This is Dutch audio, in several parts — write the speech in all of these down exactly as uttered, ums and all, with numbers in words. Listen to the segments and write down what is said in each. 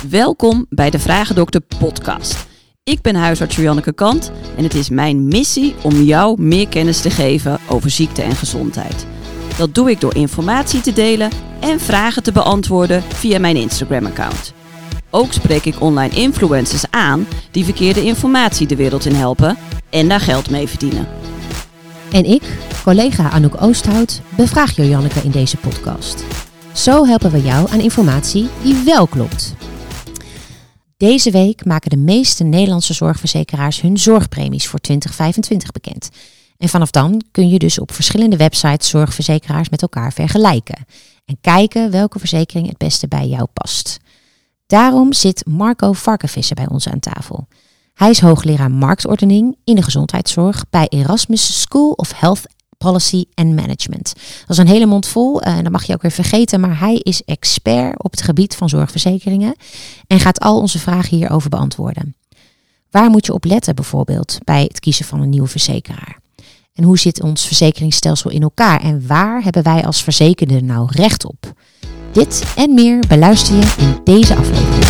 Welkom bij de Vragendokter podcast. Ik ben huisarts Janneke Kant en het is mijn missie om jou meer kennis te geven over ziekte en gezondheid. Dat doe ik door informatie te delen en vragen te beantwoorden via mijn Instagram-account. Ook spreek ik online influencers aan die verkeerde informatie de wereld in helpen en daar geld mee verdienen. En ik, collega Anouk Oosthout, bevraag Janneke in deze podcast. Zo helpen we jou aan informatie die wel klopt. Deze week maken de meeste Nederlandse zorgverzekeraars hun zorgpremies voor twintig vijfentwintig bekend. En vanaf dan kun je dus op verschillende websites zorgverzekeraars met elkaar vergelijken. En kijken welke verzekering het beste bij jou past. Daarom zit Marco Varkenvisser bij ons aan tafel. Hij is hoogleraar marktordening in de gezondheidszorg bij Erasmus School of Health Policy and Management. Dat is een hele mond vol en uh, dat mag je ook weer vergeten, maar hij is expert op het gebied van zorgverzekeringen en gaat al onze vragen hierover beantwoorden. Waar moet je op letten bijvoorbeeld bij het kiezen van een nieuwe verzekeraar? En hoe zit ons verzekeringsstelsel in elkaar en waar hebben wij als verzekerden nou recht op? Dit en meer beluister je in deze aflevering.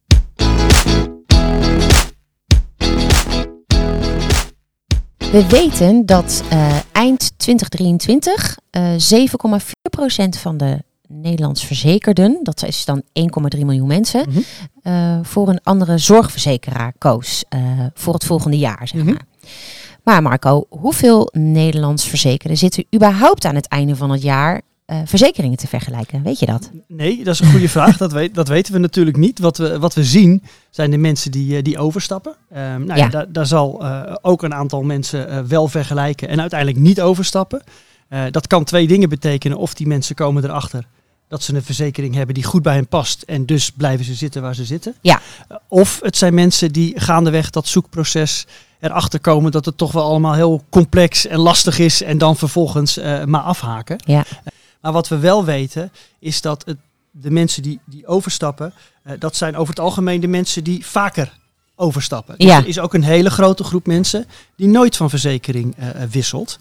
We weten dat uh, eind twintig drieëntwintig uh, zeven komma vier procent van de Nederlands verzekerden, dat is dan één komma drie miljoen mensen, mm-hmm. uh, voor een andere zorgverzekeraar koos uh, voor het volgende jaar, zeg mm-hmm. maar. Maar Marco, hoeveel Nederlands verzekerden zitten überhaupt aan het einde van het jaar uh, verzekeringen te vergelijken? Weet je dat? Nee, dat is een goede vraag. Dat, weet, dat weten we natuurlijk niet. Wat we, wat we zien zijn de mensen die, die overstappen. Um, nou ja. Ja, daar, daar zal uh, ook een aantal mensen uh, wel vergelijken en uiteindelijk niet overstappen. Uh, dat kan twee dingen betekenen. Of die mensen komen erachter dat ze een verzekering hebben die goed bij hen past en dus blijven ze zitten waar ze zitten. Ja. Uh, of het zijn mensen die gaandeweg dat zoekproces erachter komen dat het toch wel allemaal heel complex en lastig is en dan vervolgens uh, maar afhaken. Ja. Uh, maar wat we wel weten is dat het, de mensen die, die overstappen, uh, dat zijn over het algemeen de mensen die vaker overstappen. Ja. Dus er is ook een hele grote groep mensen die nooit van verzekering uh, wisselt.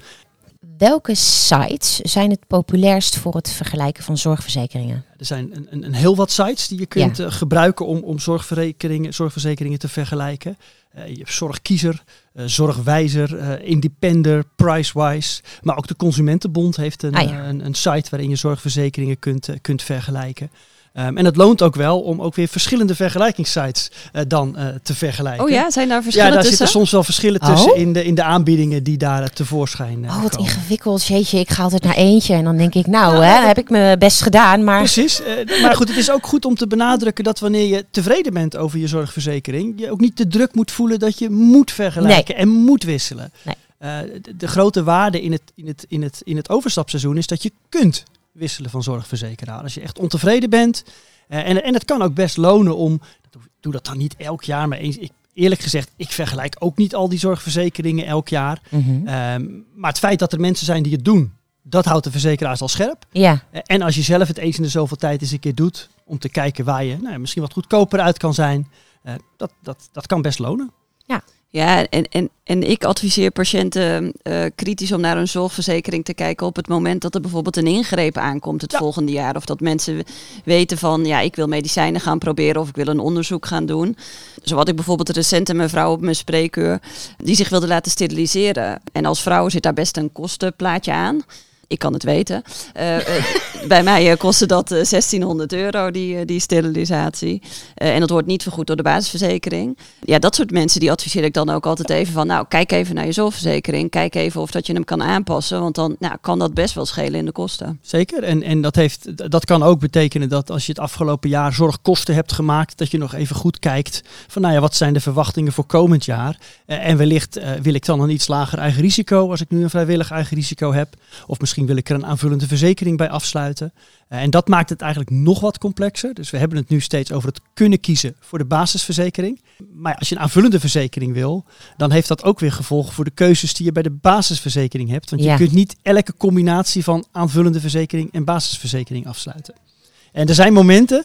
Welke sites zijn het populairst voor het vergelijken van zorgverzekeringen? Er zijn een, een, een heel wat sites die je kunt ja. uh, gebruiken om, om zorgverzekeringen, zorgverzekeringen te vergelijken. Uh, je hebt Zorgkiezer, uh, Zorgwijzer, uh, Independer, Pricewise. Maar ook de Consumentenbond heeft een, ah, ja. een, een site waarin je zorgverzekeringen kunt, uh, kunt vergelijken. Um, en het loont ook wel om ook weer verschillende vergelijkingssites uh, dan uh, te vergelijken. Oh ja, zijn daar verschillen tussen? Ja, daar tussen? zitten soms wel verschillen oh? tussen in de, in de aanbiedingen die daar uh, tevoorschijn uh, Oh, wat komen. ingewikkeld. Jeetje, ik ga altijd naar eentje en dan denk ik, nou, ja, hè, heb ik mijn best gedaan. Maar... Precies. Uh, maar goed, het is ook goed om te benadrukken dat wanneer je tevreden bent over je zorgverzekering, je ook niet de druk moet voelen dat je moet vergelijken nee. en moet wisselen. Nee. Uh, de, de grote waarde in het, in, het, in, het, in het overstapseizoen is dat je kunt wisselen van zorgverzekeraar. Als je echt ontevreden bent. Uh, en, en het kan ook best lonen om, doe dat dan niet elk jaar, maar eens, ik, eerlijk gezegd, ik vergelijk ook niet al die zorgverzekeringen elk jaar. Mm-hmm. Um, maar het feit dat er mensen zijn die het doen, dat houdt de verzekeraars al scherp. Ja. Uh, en als je zelf het eens in de zoveel tijd eens een keer doet, om te kijken waar je nou, misschien wat goedkoper uit kan zijn, uh, dat, dat, dat kan best lonen. Ja. Ja, en, en, en ik adviseer patiënten uh, kritisch om naar een zorgverzekering te kijken op het moment dat er bijvoorbeeld een ingreep aankomt het ja. volgende jaar. Of dat mensen weten van, ja, ik wil medicijnen gaan proberen of ik wil een onderzoek gaan doen. Zo had ik bijvoorbeeld recent een mevrouw op mijn spreekuur die zich wilde laten steriliseren. En als vrouw zit daar best een kostenplaatje aan. Ik kan het weten. Uh, uh, bij mij uh, kostte dat uh, zestienhonderd euro, die, uh, die sterilisatie. Uh, en dat wordt niet vergoed door de basisverzekering. Ja, dat soort mensen, die adviseer ik dan ook altijd even van, nou, kijk even naar je zorgverzekering. Kijk even of dat je hem kan aanpassen. Want dan nou, kan dat best wel schelen in de kosten. Zeker. En, en dat, heeft, dat kan ook betekenen dat als je het afgelopen jaar zorgkosten hebt gemaakt, dat je nog even goed kijkt van, nou ja, wat zijn de verwachtingen voor komend jaar? Uh, en wellicht uh, wil ik dan een iets lager eigen risico, als ik nu een vrijwillig eigen risico heb. Of misschien wil ik er een aanvullende verzekering bij afsluiten. Uh, en dat maakt het eigenlijk nog wat complexer. Dus we hebben het nu steeds over het kunnen kiezen voor de basisverzekering. Maar ja, als je een aanvullende verzekering wil, dan heeft dat ook weer gevolgen voor de keuzes die je bij de basisverzekering hebt. Want ja. je kunt niet elke combinatie van aanvullende verzekering en basisverzekering afsluiten. En er zijn momenten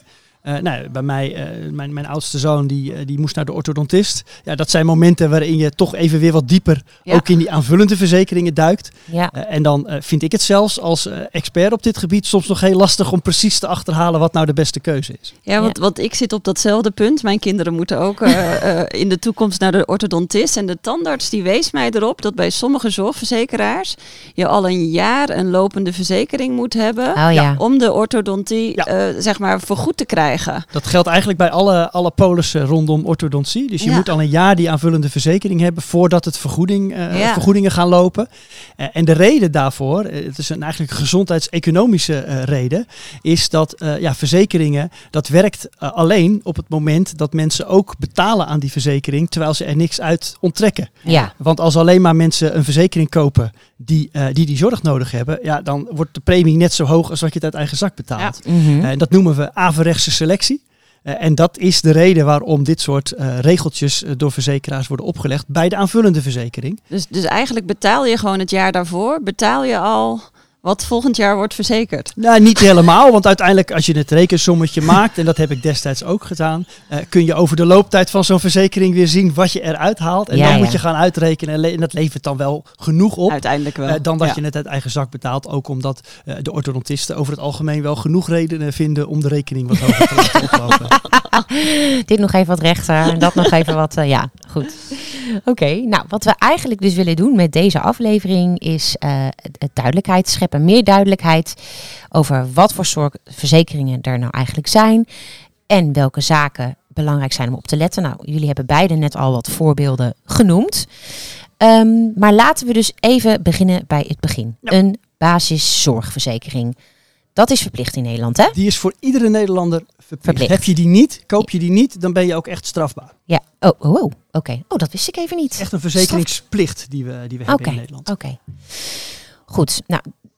Uh, nou, bij mij, uh, mijn, mijn oudste zoon, die, uh, die moest naar de orthodontist. Ja, dat zijn momenten waarin je toch even weer wat dieper ja. ook in die aanvullende verzekeringen duikt. Ja. Uh, en dan uh, vind ik het zelfs als uh, expert op dit gebied soms nog heel lastig om precies te achterhalen wat nou de beste keuze is. Ja, want, want ik zit op datzelfde punt. Mijn kinderen moeten ook uh, uh, in de toekomst naar de orthodontist. En de tandarts die wees mij erop dat bij sommige zorgverzekeraars je al een jaar een lopende verzekering moet hebben oh, ja. om de orthodontie ja. uh, zeg maar vergoed te krijgen. Dat geldt eigenlijk bij alle, alle polissen rondom orthodontie. Dus je ja. moet al een jaar die aanvullende verzekering hebben voordat het vergoeding, uh, ja. vergoedingen gaan lopen. Uh, en de reden daarvoor, uh, het is een eigenlijk gezondheidseconomische uh, reden, is dat uh, ja, verzekeringen, dat werkt uh, alleen op het moment dat mensen ook betalen aan die verzekering, terwijl ze er niks uit onttrekken. Ja. Want als alleen maar mensen een verzekering kopen die, uh, die die zorg nodig hebben, ja, dan wordt de premie net zo hoog als wat je het uit eigen zak betaalt. Ja. Mm-hmm. Uh, en dat noemen we averechtse selectie. Uh, en dat is de reden waarom dit soort uh, regeltjes uh, door verzekeraars worden opgelegd bij de aanvullende verzekering. Dus, dus eigenlijk betaal je gewoon het jaar daarvoor, betaal je al wat volgend jaar wordt verzekerd? Nou, niet helemaal, want uiteindelijk als je het rekensommetje maakt, en dat heb ik destijds ook gedaan, uh, kun je over de looptijd van zo'n verzekering weer zien wat je eruit haalt. En ja, dan ja. moet je gaan uitrekenen en, le- en dat levert dan wel genoeg op. Uiteindelijk wel. Uh, dan dat ja. je het uit eigen zak betaalt, ook omdat uh, de orthodontisten over het algemeen wel genoeg redenen vinden om de rekening wat hoger te laten oplopen. Dit nog even wat rechter en dat nog even wat, uh, ja, goed. Oké, okay, nou wat we eigenlijk dus willen doen met deze aflevering is uh, duidelijkheid scheppen, meer duidelijkheid over wat voor soort verzekeringen er nou eigenlijk zijn en welke zaken belangrijk zijn om op te letten. Nou, jullie hebben beide net al wat voorbeelden genoemd. Um, maar laten we dus even beginnen bij het begin. Ja. Een basiszorgverzekering. Dat is verplicht in Nederland, hè? Die is voor iedere Nederlander verplicht. verplicht. Heb je die niet, koop je die niet, dan ben je ook echt strafbaar. Ja, oh, oh, oh. oké. Okay. Oh, dat wist ik even niet. Echt een verzekeringsplicht die we, die we hebben okay. in Nederland. Oké. Okay. Goed, nou,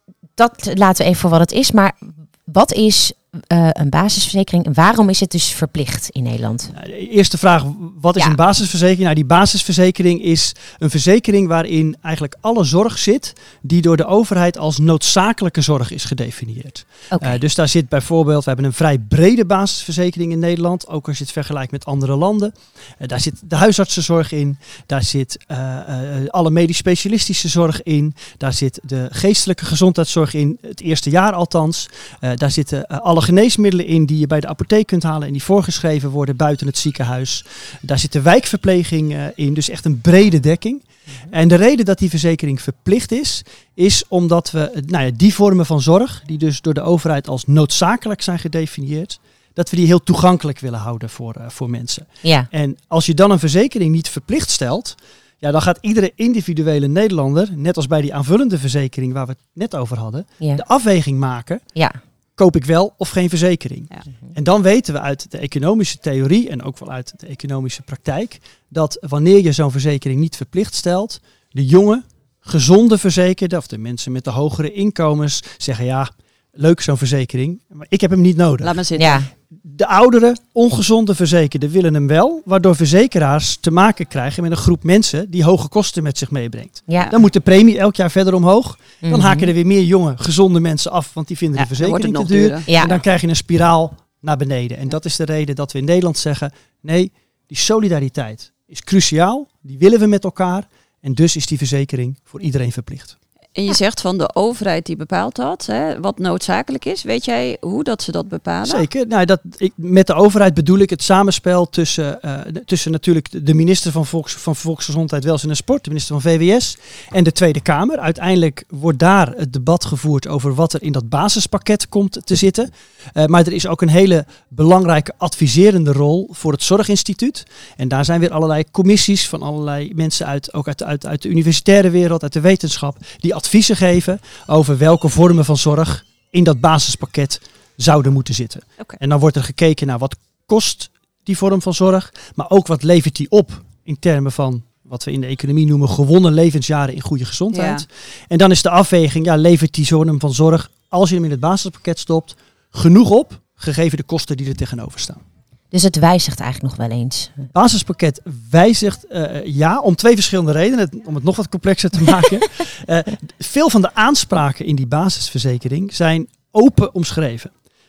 dat laten we even voor wat het is. Maar wat is uh, een basisverzekering en waarom is het dus verplicht in Nederland? Nou, de eerste vraag, wat is ja. een basisverzekering? Nou, die basisverzekering is een verzekering waarin eigenlijk alle zorg zit die door de overheid als noodzakelijke zorg is gedefinieerd. Okay. Uh, dus daar zit bijvoorbeeld, we hebben een vrij brede basisverzekering in Nederland, ook als je het vergelijkt met andere landen. Uh, daar zit de huisartsenzorg in, daar zit uh, uh, alle medisch specialistische zorg in, daar zit de geestelijke gezondheidszorg in, het eerste jaar althans. Uh, daar zitten uh, alle geneesmiddelen in die je bij de apotheek kunt halen en die voorgeschreven worden buiten het ziekenhuis. Daar zit de wijkverpleging uh, in, dus echt een brede dekking. Mm-hmm. En de reden dat die verzekering verplicht is, is omdat we nou ja, die vormen van zorg, die dus door de overheid als noodzakelijk zijn gedefinieerd, dat we die heel toegankelijk willen houden voor, uh, voor mensen. Ja. En als je dan een verzekering niet verplicht stelt, ja, dan gaat iedere individuele Nederlander, net als bij die aanvullende verzekering waar we het net over hadden, ja. de afweging maken. Ja. Koop ik wel of geen verzekering? Ja. En dan weten we uit de economische theorie en ook wel uit de economische praktijk dat wanneer je zo'n verzekering niet verplicht stelt, de jonge, gezonde verzekerden of de mensen met de hogere inkomens zeggen ja, leuk zo'n verzekering, maar ik heb hem niet nodig. Laat maar zitten. Ja. De oudere, ongezonde verzekerden willen hem wel, waardoor verzekeraars te maken krijgen met een groep mensen die hoge kosten met zich meebrengt. Ja. Dan moet de premie elk jaar verder omhoog. Dan mm-hmm. haken er weer meer jonge, gezonde mensen af, want die vinden ja, de verzekering te duur. duurder. Ja. En dan krijg je een spiraal naar beneden. En dat is de reden dat we in Nederland zeggen, nee, die solidariteit is cruciaal. Die willen we met elkaar. En dus is die verzekering voor iedereen verplicht. En je zegt van de overheid die bepaalt dat, hè, wat noodzakelijk is. Weet jij hoe dat ze dat bepalen? Zeker. Nou, dat, ik, met de overheid bedoel ik het samenspel tussen, uh, de, tussen natuurlijk de minister van, Volks, van Volksgezondheid, Welzijn en Sport, de minister van V W S en de Tweede Kamer. Uiteindelijk wordt daar het debat gevoerd over wat er in dat basispakket komt te zitten. Uh, maar er is ook een hele belangrijke adviserende rol voor het Zorginstituut. En daar zijn weer allerlei commissies van allerlei mensen uit, ook uit, uit, uit de universitaire wereld, uit de wetenschap, die adviezen geven over welke vormen van zorg in dat basispakket zouden moeten zitten. Okay. En dan wordt er gekeken naar wat kost die vorm van zorg, maar ook wat levert die op in termen van wat we in de economie noemen gewonnen levensjaren in goede gezondheid. Ja. En dan is de afweging, ja, levert die vorm van zorg, als je hem in het basispakket stopt, genoeg op, gegeven de kosten die er tegenover staan. Dus het wijzigt eigenlijk nog wel eens. Het basispakket wijzigt, uh, ja, om twee verschillende redenen. Om het nog wat complexer te maken. uh, veel van de aanspraken in die basisverzekering zijn open omschreven.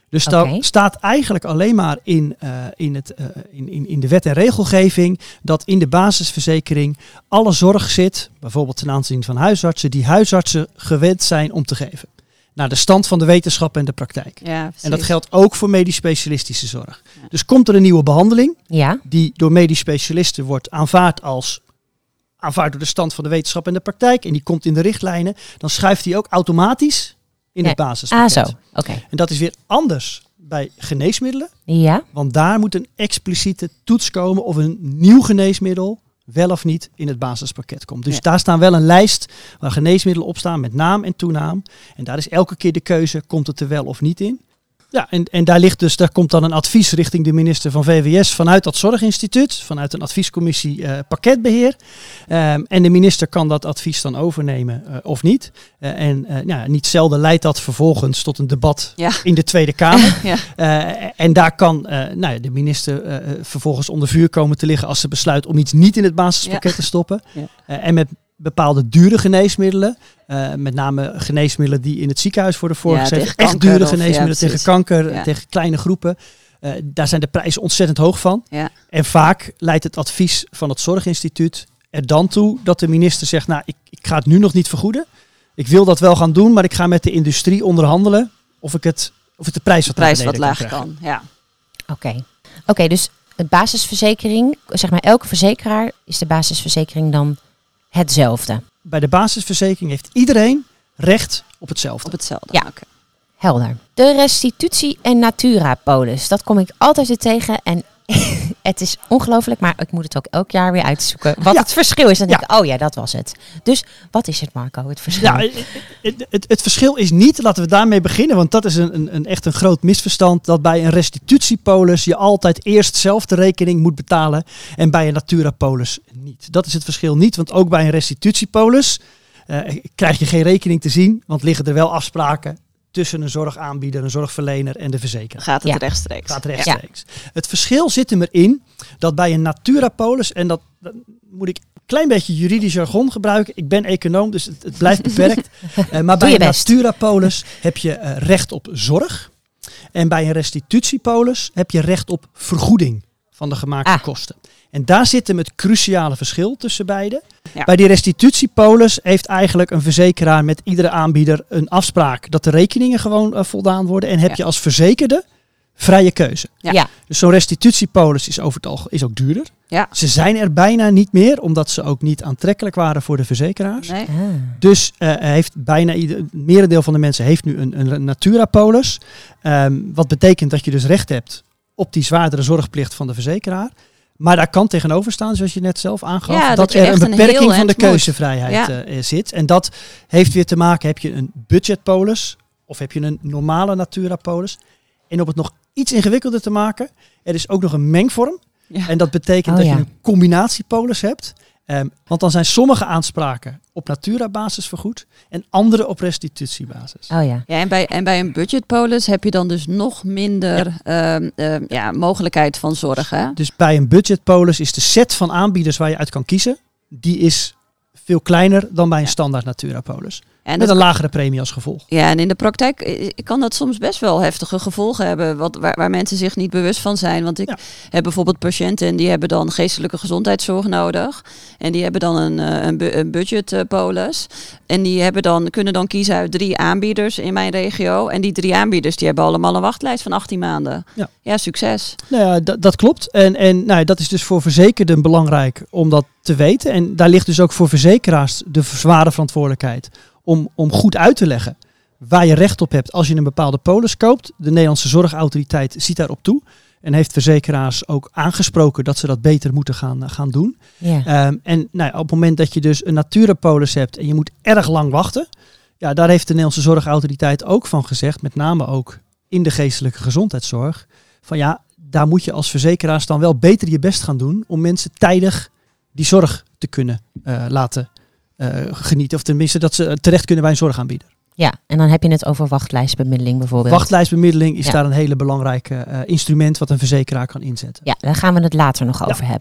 Dus Okay. daar staat eigenlijk alleen maar in, uh, in, het, uh, in, in, in de wet en regelgeving dat in de basisverzekering alle zorg zit, bijvoorbeeld ten aanzien van huisartsen, die huisartsen gewend zijn om te geven. Naar de stand van de wetenschap en de praktijk. Ja, en dat geldt ook voor medisch specialistische zorg. Ja. Dus komt er een nieuwe behandeling, ja. die door medisch specialisten wordt aanvaard als aanvaard door de stand van de wetenschap en de praktijk, en die komt in de richtlijnen, dan schuift die ook automatisch in ja. het basispakket. Ah, zo. Oké. Okay. En dat is weer anders bij geneesmiddelen. Ja. Want daar moet een expliciete toets komen of een nieuw geneesmiddel wel of niet in het basispakket komt. Dus ja. daar staan wel een lijst waar geneesmiddelen op staan met naam en toenaam. En daar is elke keer de keuze, komt het er wel of niet in? Ja, en, en daar ligt dus, daar komt dan een advies richting de minister van V W S vanuit dat zorginstituut, vanuit een adviescommissie uh, pakketbeheer. Um, en de minister kan dat advies dan overnemen uh, of niet. Uh, en uh, ja, niet zelden leidt dat vervolgens tot een debat ja. in de Tweede Kamer. ja. uh, en daar kan uh, nou ja, de minister uh, vervolgens onder vuur komen te liggen als ze besluit om iets niet in het basispakket ja. te stoppen. Ja. Uh, en met bepaalde dure geneesmiddelen. Uh, met name geneesmiddelen die in het ziekenhuis worden voorgeschreven. Ja, echt dure geneesmiddelen of, ja, tegen kanker, ja. tegen kleine groepen. Uh, daar zijn de prijzen ontzettend hoog van. Ja. En vaak leidt het advies van het Zorginstituut er dan toe dat de minister zegt, nou, ik, ik ga het nu nog niet vergoeden. Ik wil dat wel gaan doen, maar ik ga met de industrie onderhandelen of ik het, of het de prijs wat, de prijs wat lager kan. kan. Ja. Oké, okay. okay, dus de basisverzekering, zeg maar elke verzekeraar, is de basisverzekering dan hetzelfde? Bij de basisverzekering heeft iedereen recht op hetzelfde. Op hetzelfde, ja. Okay. Helder. De restitutie- en natura-polis, dat kom ik altijd weer tegen. En het is ongelooflijk, maar ik moet het ook elk jaar weer uitzoeken. Wat ja. het verschil is. Dan ja. denk ik, oh ja, dat was het. Dus wat is het, Marco, het verschil? Ja, het, het, het, het verschil is niet, laten we daarmee beginnen, want dat is een, een, een echt een groot misverstand, dat bij een restitutiepolis je altijd eerst zelf de rekening moet betalen en bij een natura-polis niet. Dat is het verschil niet, want ook bij een restitutiepolis uh, krijg je geen rekening te zien, want liggen er wel afspraken tussen een zorgaanbieder, een zorgverlener en de verzekeraar. Gaat het ja. rechtstreeks. Gaat rechtstreeks. Ja. Het verschil zit er erin dat bij een natura-polis, en dat, dat moet ik een klein beetje juridisch jargon gebruiken. Ik ben econoom, dus het, het blijft beperkt. uh, maar bij een natura-polis heb je uh, recht op zorg. En bij een restitutiepolis heb je recht op vergoeding van de gemaakte ah. kosten. En daar zit hem het cruciale verschil tussen beide. Ja. Bij die restitutiepolis heeft eigenlijk een verzekeraar met iedere aanbieder een afspraak dat de rekeningen gewoon uh, voldaan worden. En heb ja. je als verzekerde vrije keuze. Ja. Ja. Dus zo'n restitutiepolis is over het algemeen is ook duurder. Ja. Ze zijn er bijna niet meer, omdat ze ook niet aantrekkelijk waren voor de verzekeraars. Nee. Ah. Dus uh, heeft bijna ieder, het merendeel van de mensen heeft nu een, een natura-polis. Um, wat betekent dat je dus recht hebt op die zwaardere zorgplicht van de verzekeraar. Maar daar kan tegenover staan, zoals je net zelf aangaf, ja, dat, dat er een beperking een van de keuzevrijheid ja. uh, zit. En dat heeft weer te maken, heb je een budgetpolis of heb je een normale natura-polis. En om het nog iets ingewikkelder te maken, er is ook nog een mengvorm. Ja. En dat betekent oh, dat ja. je een combinatiepolis hebt. Um, want dan zijn sommige aanspraken op natura-basis vergoed en andere op restitutiebasis. Oh ja. Ja, en bij, en bij een budgetpolis heb je dan dus nog minder ja. Um, um, ja, mogelijkheid van zorg. Hè? Dus bij een budgetpolis is de set van aanbieders waar je uit kan kiezen, die is veel kleiner dan bij een ja. standaard natura-polis. En met een lagere premie als gevolg. Ja, en in de praktijk kan dat soms best wel heftige gevolgen hebben, wat, waar, waar mensen zich niet bewust van zijn. Want ik ja. heb bijvoorbeeld patiënten en die hebben dan geestelijke gezondheidszorg nodig. En die hebben dan een, een, een budgetpolis. En die hebben dan, kunnen dan kiezen uit drie aanbieders in mijn regio. En die drie aanbieders die hebben allemaal een wachtlijst van achttien maanden. Ja, ja succes. Nou ja, d- dat klopt. En, en nou, dat is dus voor verzekerden belangrijk om dat te weten. En daar ligt dus ook voor verzekeraars de zware verantwoordelijkheid. Om, om goed uit te leggen waar je recht op hebt als je een bepaalde polis koopt. De Nederlandse Zorgautoriteit ziet daarop toe. En heeft verzekeraars ook aangesproken dat ze dat beter moeten gaan, gaan doen. Yeah. Um, en nou, op het moment dat je dus een natura-polis hebt en je moet erg lang wachten. Ja, daar heeft de Nederlandse Zorgautoriteit ook van gezegd. Met name ook in de geestelijke gezondheidszorg. Van ja, daar moet je als verzekeraars dan wel beter je best gaan doen. Om mensen tijdig die zorg te kunnen uh, laten Uh, genieten. Of tenminste dat ze terecht kunnen bij een zorgaanbieder. Ja, en dan heb je het over wachtlijstbemiddeling bijvoorbeeld. Wachtlijstbemiddeling is ja. daar een hele belangrijke uh, instrument wat een verzekeraar kan inzetten. Ja, daar gaan we het later nog over ja. hebben. Ja.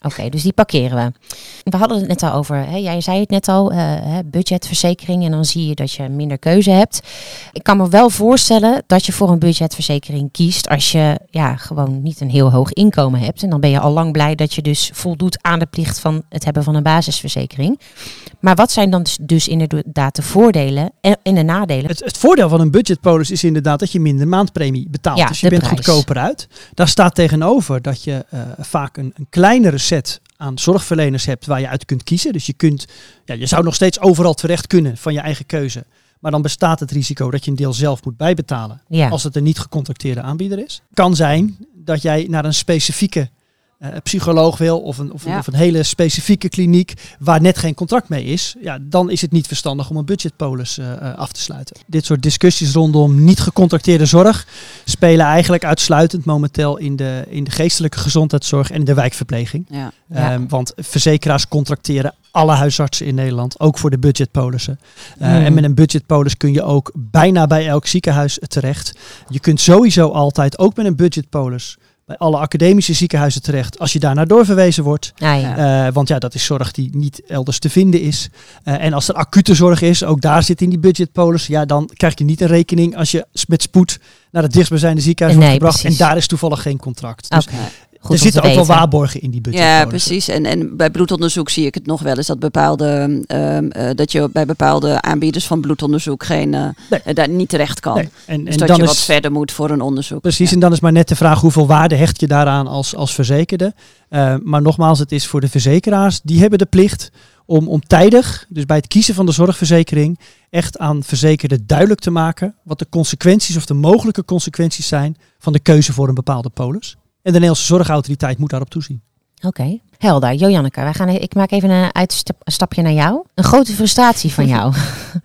Oké, okay, dus die parkeren we. We hadden het net al over, hè, jij zei het net al, uh, budgetverzekering en dan zie je dat je minder keuze hebt. Ik kan me wel voorstellen dat je voor een budgetverzekering kiest als je ja, gewoon niet een heel hoog inkomen hebt. En dan ben je al lang blij dat je dus voldoet aan de plicht van het hebben van een basisverzekering. Maar wat zijn dan dus inderdaad de voordelen en, en de nadelen? Het, het voordeel van een budgetpolis is inderdaad dat je minder maandpremie betaalt. Ja, dus je bent prijs. goedkoper uit. Daar staat tegenover dat je uh, vaak een, een kleinere set aan zorgverleners hebt waar je uit kunt kiezen. Dus je kunt, ja, je zou nog steeds overal terecht kunnen van je eigen keuze. Maar dan bestaat het risico dat je een deel zelf moet bijbetalen. Ja. Als het een niet gecontracteerde aanbieder is. Kan zijn dat jij naar een specifieke uh, psycholoog wil of een, of, ja. een, of een hele specifieke kliniek waar net geen contract mee is. Ja, dan is het niet verstandig om een budgetpolis uh, uh, af te sluiten. Dit soort discussies rondom niet gecontracteerde zorg spelen eigenlijk uitsluitend momenteel in de, in de geestelijke gezondheidszorg en in de wijkverpleging. Ja. Ja. Um, want verzekeraars contracteren alle huisartsen in Nederland, ook voor de budgetpolissen. Uh, mm. En met een budgetpolis kun je ook bijna bij elk ziekenhuis terecht. Je kunt sowieso altijd, ook met een budgetpolis, bij alle academische ziekenhuizen terecht als je daar naar doorverwezen wordt. Ah, ja. uh, want ja, dat is zorg die niet elders te vinden is. Uh, en als er acute zorg is, ook daar zit in die budgetpolis, ja, dan krijg je niet een rekening als je met spoed naar het dichtstbijzijnde ziekenhuis nee, wordt gebracht. Precies. En daar is toevallig geen contract. Dus okay. Goed er zitten ook weten. wel waarborgen in die budgetpolis. Ja, precies. En, en bij bloedonderzoek zie ik het nog wel eens dat bepaalde uh, uh, dat je bij bepaalde aanbieders van bloedonderzoek geen uh, nee. uh, daar niet terecht kan. Nee. En, dus en dat dan je is, wat verder moet voor een onderzoek. Precies. Ja. En dan is maar net de vraag hoeveel waarde hecht je daaraan als, als verzekerde. Uh, maar nogmaals, het is voor de verzekeraars, die hebben de plicht om, om tijdig, dus bij het kiezen van de zorgverzekering, echt aan verzekerden duidelijk te maken wat de consequenties of de mogelijke consequenties zijn van de keuze voor een bepaalde polis. En de Nederlandse Zorgautoriteit moet daarop toezien. Oké, okay. Helder. Jojanneke, wij gaan, ik maak even een uitstapje naar jou. Een grote frustratie van jou.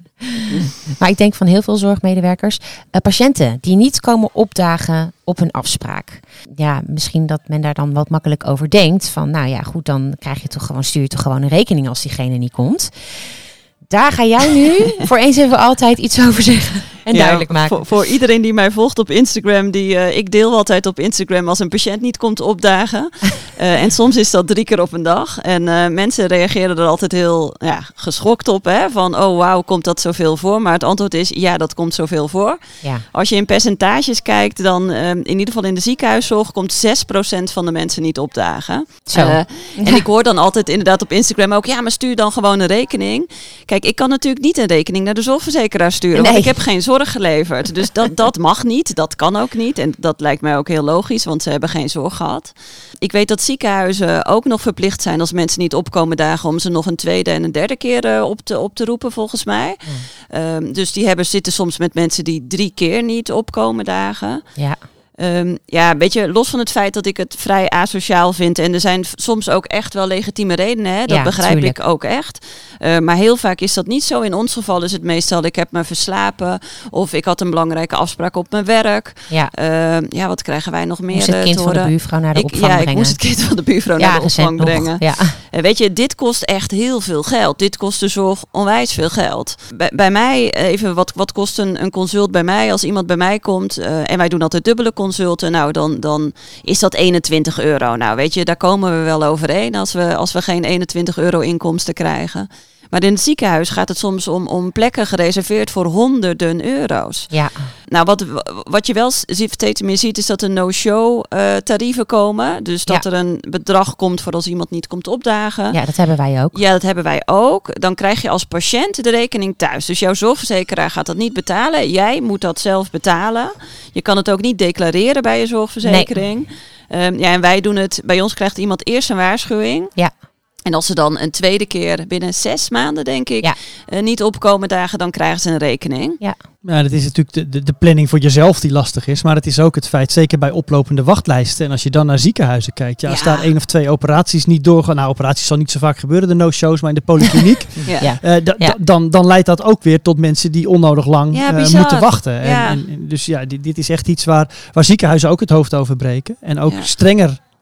Maar ik denk van heel veel zorgmedewerkers. Uh, patiënten die niet komen opdagen op een afspraak. Ja, misschien dat men daar dan wat makkelijk over denkt. Van nou ja, goed, dan krijg je toch gewoon, stuur je toch gewoon een rekening als diegene niet komt. Daar ga jij nu voor eens en voor altijd iets over zeggen en ja, duidelijk maken. Voor, voor iedereen die mij volgt op Instagram, die uh, ik deel altijd op Instagram als een patiënt niet komt opdagen. Uh, en soms is dat drie keer op een dag. En uh, mensen reageren er altijd heel ja, geschokt op. Hè? Van, oh wauw, komt dat zoveel voor? Maar het antwoord is, ja, dat komt zoveel voor. Ja. Als je in percentages kijkt, dan uh, in ieder geval in de ziekenhuiszorg komt zes procent van de mensen niet opdagen. Zo. Uh, en ja. ik hoor dan altijd inderdaad op Instagram ook, ja, maar stuur dan gewoon een rekening. Kijk, ik kan natuurlijk niet een rekening naar de zorgverzekeraar sturen, nee. want ik heb geen zorg geleverd. Dus dat, dat mag niet, dat kan ook niet. En dat lijkt mij ook heel logisch, want ze hebben geen zorg gehad. Ik weet dat ziekenhuizen ook nog verplicht zijn als mensen niet opkomen dagen om ze nog een tweede en een derde keer uh, op, te, op te roepen, volgens mij. Mm. Um, dus die hebben, zitten soms met mensen die drie keer niet opkomen dagen. Ja. Um, ja, weet je, los van het feit dat ik het vrij asociaal vind. En er zijn soms ook echt wel legitieme redenen. Hè? Dat ja, begrijp tuurlijk. ik ook echt. Uh, maar heel vaak is dat niet zo. In ons geval is het meestal, ik heb me verslapen. Of ik had een belangrijke afspraak op mijn werk. Ja, uh, ja wat krijgen wij nog meer moest het kind van de buurvrouw naar de ik, opvang ja, brengen. Ja, ik moest het kind van de buurvrouw ja, naar de opvang brengen. Ja. Uh, weet je, dit kost echt heel veel geld. Dit kost de zorg onwijs veel geld. Bij, bij mij, even, wat, wat kost een, een consult bij mij? Als iemand bij mij komt, uh, en wij doen altijd dubbele consulten, nou dan, dan is dat eenentwintig euro. Nou weet je, daar komen we wel overheen als we, als we geen eenentwintig euro inkomsten krijgen. Maar in het ziekenhuis gaat het soms om, om plekken gereserveerd voor honderden euro's. Ja. Nou, wat, wat je wel steeds meer ziet, is dat er no-show uh, tarieven komen. Dus dat ja. er een bedrag komt voor als iemand niet komt opdagen. Ja, dat hebben wij ook. Ja, dat hebben wij ook. Dan krijg je als patiënt de rekening thuis. Dus jouw zorgverzekeraar gaat dat niet betalen. Jij moet dat zelf betalen. Je kan het ook niet declareren bij je zorgverzekering. Nee. Um, ja, en wij doen het, bij ons krijgt iemand eerst een waarschuwing. Ja. En als ze dan een tweede keer binnen zes maanden, denk ik, ja. uh, niet opkomen dagen, dan krijgen ze een rekening. Ja, ja dat is natuurlijk de, de, de planning voor jezelf die lastig is. Maar het is ook het feit, zeker bij oplopende wachtlijsten. En als je dan naar ziekenhuizen kijkt, ja, als ja. daar één of twee operaties niet doorgaan. Nou, operaties zal niet zo vaak gebeuren, de no-shows, maar in de polykliniek. ja. uh, d- ja. d- dan, dan leidt dat ook weer tot mensen die onnodig lang ja, uh, moeten wachten. Ja. En, en, dus ja, dit, dit is echt iets waar, waar ziekenhuizen ook het hoofd over breken. En ook ja. strenger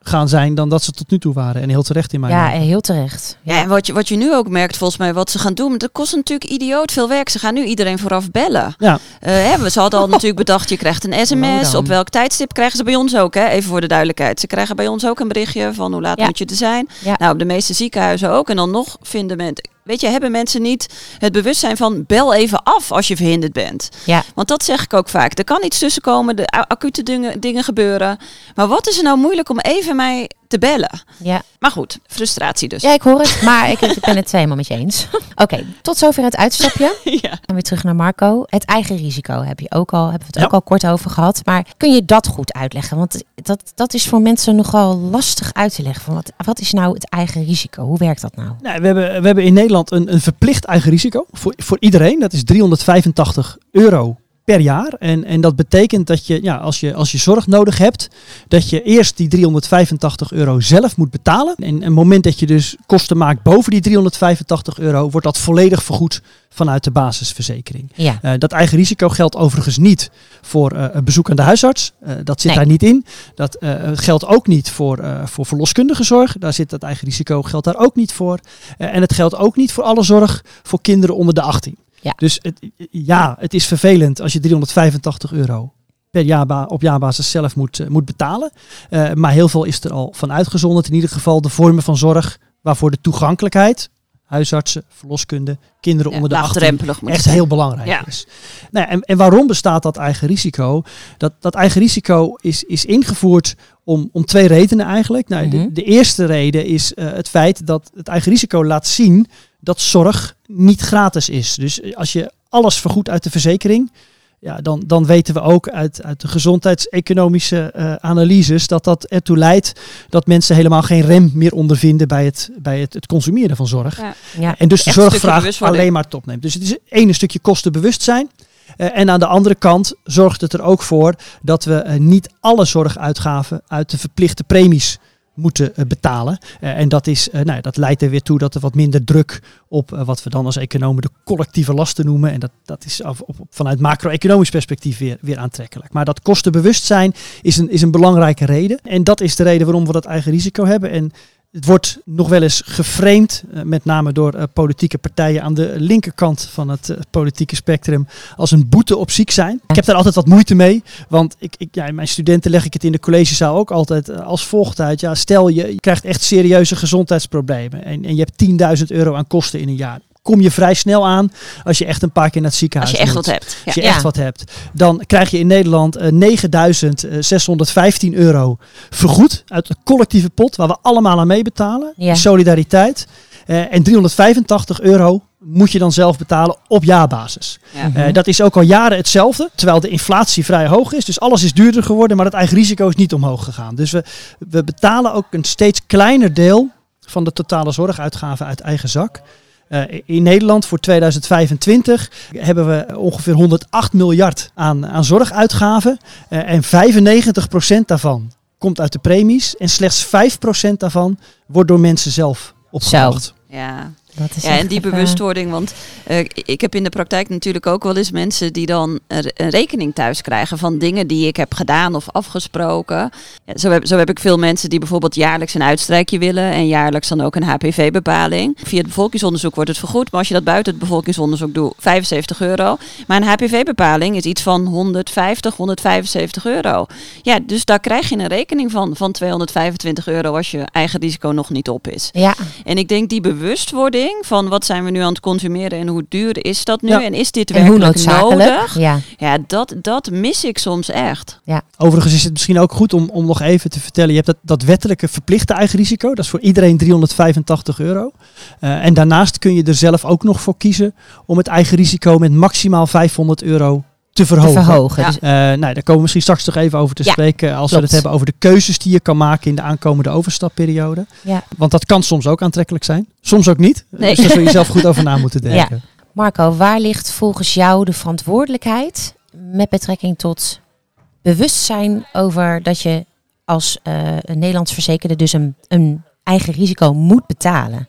gaan zijn dan dat ze tot nu toe waren. En heel terecht in mijn Ja, ogen. heel terecht. Ja, en wat je, wat je nu ook merkt, volgens mij, wat ze gaan doen, dat kost natuurlijk idioot veel werk. Ze gaan nu iedereen vooraf bellen. Ja. Uh, hè, ze hadden al natuurlijk bedacht, je krijgt een sms. Op welk tijdstip krijgen ze bij ons ook, hè? Even voor de duidelijkheid. Ze krijgen bij ons ook een berichtje van hoe laat Ja. moet je er zijn. Ja. Nou, op de meeste ziekenhuizen ook. En dan nog vinden mensen... Weet je, hebben mensen niet het bewustzijn van bel even af als je verhinderd bent. Ja. Want dat zeg ik ook vaak. Er kan iets tussenkomen, de a- acute dingen, dingen gebeuren. Maar wat is er nou moeilijk om even mij te bellen? Ja. Maar goed, frustratie dus. Ja, ik hoor het, maar ik, ik ben het helemaal met je eens. Oké, okay, tot zover het uitstapje. Ja. En weer terug naar Marco. Het eigen risico heb je ook al, hebben we het Ja. ook al kort over gehad. Maar kun je dat goed uitleggen? Want dat, dat is voor mensen nogal lastig uit te leggen. Van wat, wat is nou het eigen risico? Hoe werkt dat nou? Nou, we, hebben, we hebben in Nederland een, een verplicht eigen risico voor, voor iedereen. Dat is driehonderdvijfentachtig euro per jaar. En, en dat betekent dat je, ja, als je, als je zorg nodig hebt, dat je eerst die driehonderdvijfentachtig euro zelf moet betalen. En op het moment dat je dus kosten maakt boven die driehonderdvijfentachtig euro, wordt dat volledig vergoed vanuit de basisverzekering. Ja. Uh, dat eigen risico geldt overigens niet voor uh, een bezoek aan de huisarts. Uh, dat zit Nee. daar niet in. Dat uh, geldt ook niet voor, uh, voor verloskundige zorg. Daar zit dat eigen risico, geldt daar ook niet voor. Uh, en het geldt ook niet voor alle zorg voor kinderen onder de achttien. Ja. Dus het, ja, het is vervelend als je driehonderdvijfentachtig euro per jaar ba- op jaarbasis zelf moet, uh, moet betalen. Uh, maar heel veel is er al van uitgezonderd. In ieder geval de vormen van zorg waarvoor de toegankelijkheid, huisartsen, verloskunde, kinderen Ja, onder de achttien, laagdrempelig moet echt zijn. heel belangrijk Ja. is. Nou, en, en waarom bestaat dat eigen risico? Dat, dat eigen risico is, is ingevoerd om, om twee redenen eigenlijk. Nou, Mhm. de, de eerste reden is uh, het feit dat het eigen risico laat zien dat zorg niet gratis is. Dus als je alles vergoedt uit de verzekering, ja, dan, dan weten we ook uit, uit de gezondheidseconomische uh, analyses dat dat ertoe leidt dat mensen helemaal geen rem meer ondervinden bij het, bij het, het consumeren van zorg. Ja. Ja. En dus de Echt een stukje zorgvraag bewustwording. alleen maar topneemt. Dus het is één een stukje kostenbewustzijn. Uh, en aan de andere kant zorgt het er ook voor dat we uh, niet alle zorguitgaven uit de verplichte premies moeten uh, betalen. Uh, en dat, is, uh, nou, dat leidt er weer toe dat er wat minder druk op uh, wat we dan als economen de collectieve lasten noemen. En dat, dat is af, op, op, vanuit macro-economisch perspectief weer, weer aantrekkelijk. Maar dat kostenbewustzijn is een, is een belangrijke reden. En dat is de reden waarom we dat eigen risico hebben. En het wordt nog wel eens geframed, uh, met name door uh, politieke partijen aan de linkerkant van het uh, politieke spectrum, als een boete op ziek zijn. Ik heb daar altijd wat moeite mee, want ik, ik, ja, mijn studenten leg ik het in de collegezaal ook altijd uh, als volgt uit. Ja, stel je, je krijgt echt serieuze gezondheidsproblemen en, en je hebt tienduizend euro aan kosten in een jaar. Kom je vrij snel aan als je echt een paar keer naar het ziekenhuis Als je echt moet. wat hebt. Ja. Als je Ja. echt wat hebt. Dan krijg je in Nederland uh, negenduizend zeshonderdvijftien euro vergoed uit de collectieve pot waar we allemaal aan meebetalen. Ja. Solidariteit. Uh, en driehonderdvijfentachtig euro moet je dan zelf betalen op jaarbasis. Ja. Mhm. Uh, dat is ook al jaren hetzelfde, terwijl de inflatie vrij hoog is. Dus alles is duurder geworden, maar het eigen risico is niet omhoog gegaan. Dus we, we betalen ook een steeds kleiner deel van de totale zorguitgaven uit eigen zak. Uh, in Nederland voor tweeduizend vijfentwintig hebben we ongeveer honderdacht miljard aan, aan zorguitgaven. Uh, en vijfennegentig procent daarvan komt uit de premies. En slechts vijf procent daarvan wordt door mensen zelf opgebracht. Ja. Dat is Ja, echt en die even- bewustwording, want uh, ik heb in de praktijk natuurlijk ook wel eens mensen die dan een een rekening thuis krijgen van dingen die ik heb gedaan of afgesproken. Ja, zo, heb, zo heb ik veel mensen die bijvoorbeeld jaarlijks een uitstrijkje willen en jaarlijks dan ook een H P V-bepaling. Via het bevolkingsonderzoek wordt het vergoed, maar als je dat buiten het bevolkingsonderzoek doet, vijfenzeventig euro. Maar een H P V-bepaling is iets van honderdvijftig, honderdvijfenzeventig euro. Ja, dus daar krijg je een rekening van, van tweehonderdvijfentwintig euro als je eigen risico nog niet op is. Ja, En ik denk die bewustwording van wat zijn we nu aan het consumeren en hoe duur is dat nu Ja. en is dit en hoe werkelijk noodzakelijk. nodig? Ja. Ja, dat, dat mis ik soms echt. Overigens is het misschien ook goed om, om nog even te vertellen. Je hebt dat, dat wettelijke verplichte eigen risico. Dat is voor iedereen driehonderdvijfentachtig euro. Uh, en daarnaast kun je er zelf ook nog voor kiezen om het eigen risico met maximaal vijfhonderd euro te Te verhogen. verhogen. Ja. Dus, Uh, nou, daar komen we misschien straks nog even over te Ja, spreken. Als klopt. we het hebben over de keuzes die je kan maken in de aankomende overstapperiode. ja. Want dat kan soms ook aantrekkelijk zijn. Soms ook niet. Nee. Dus daar zul je zelf goed over na moeten denken. Marco, waar ligt volgens jou de verantwoordelijkheid met betrekking tot bewustzijn over dat je als uh, een Nederlands verzekerde dus een, een eigen risico moet betalen? Ja.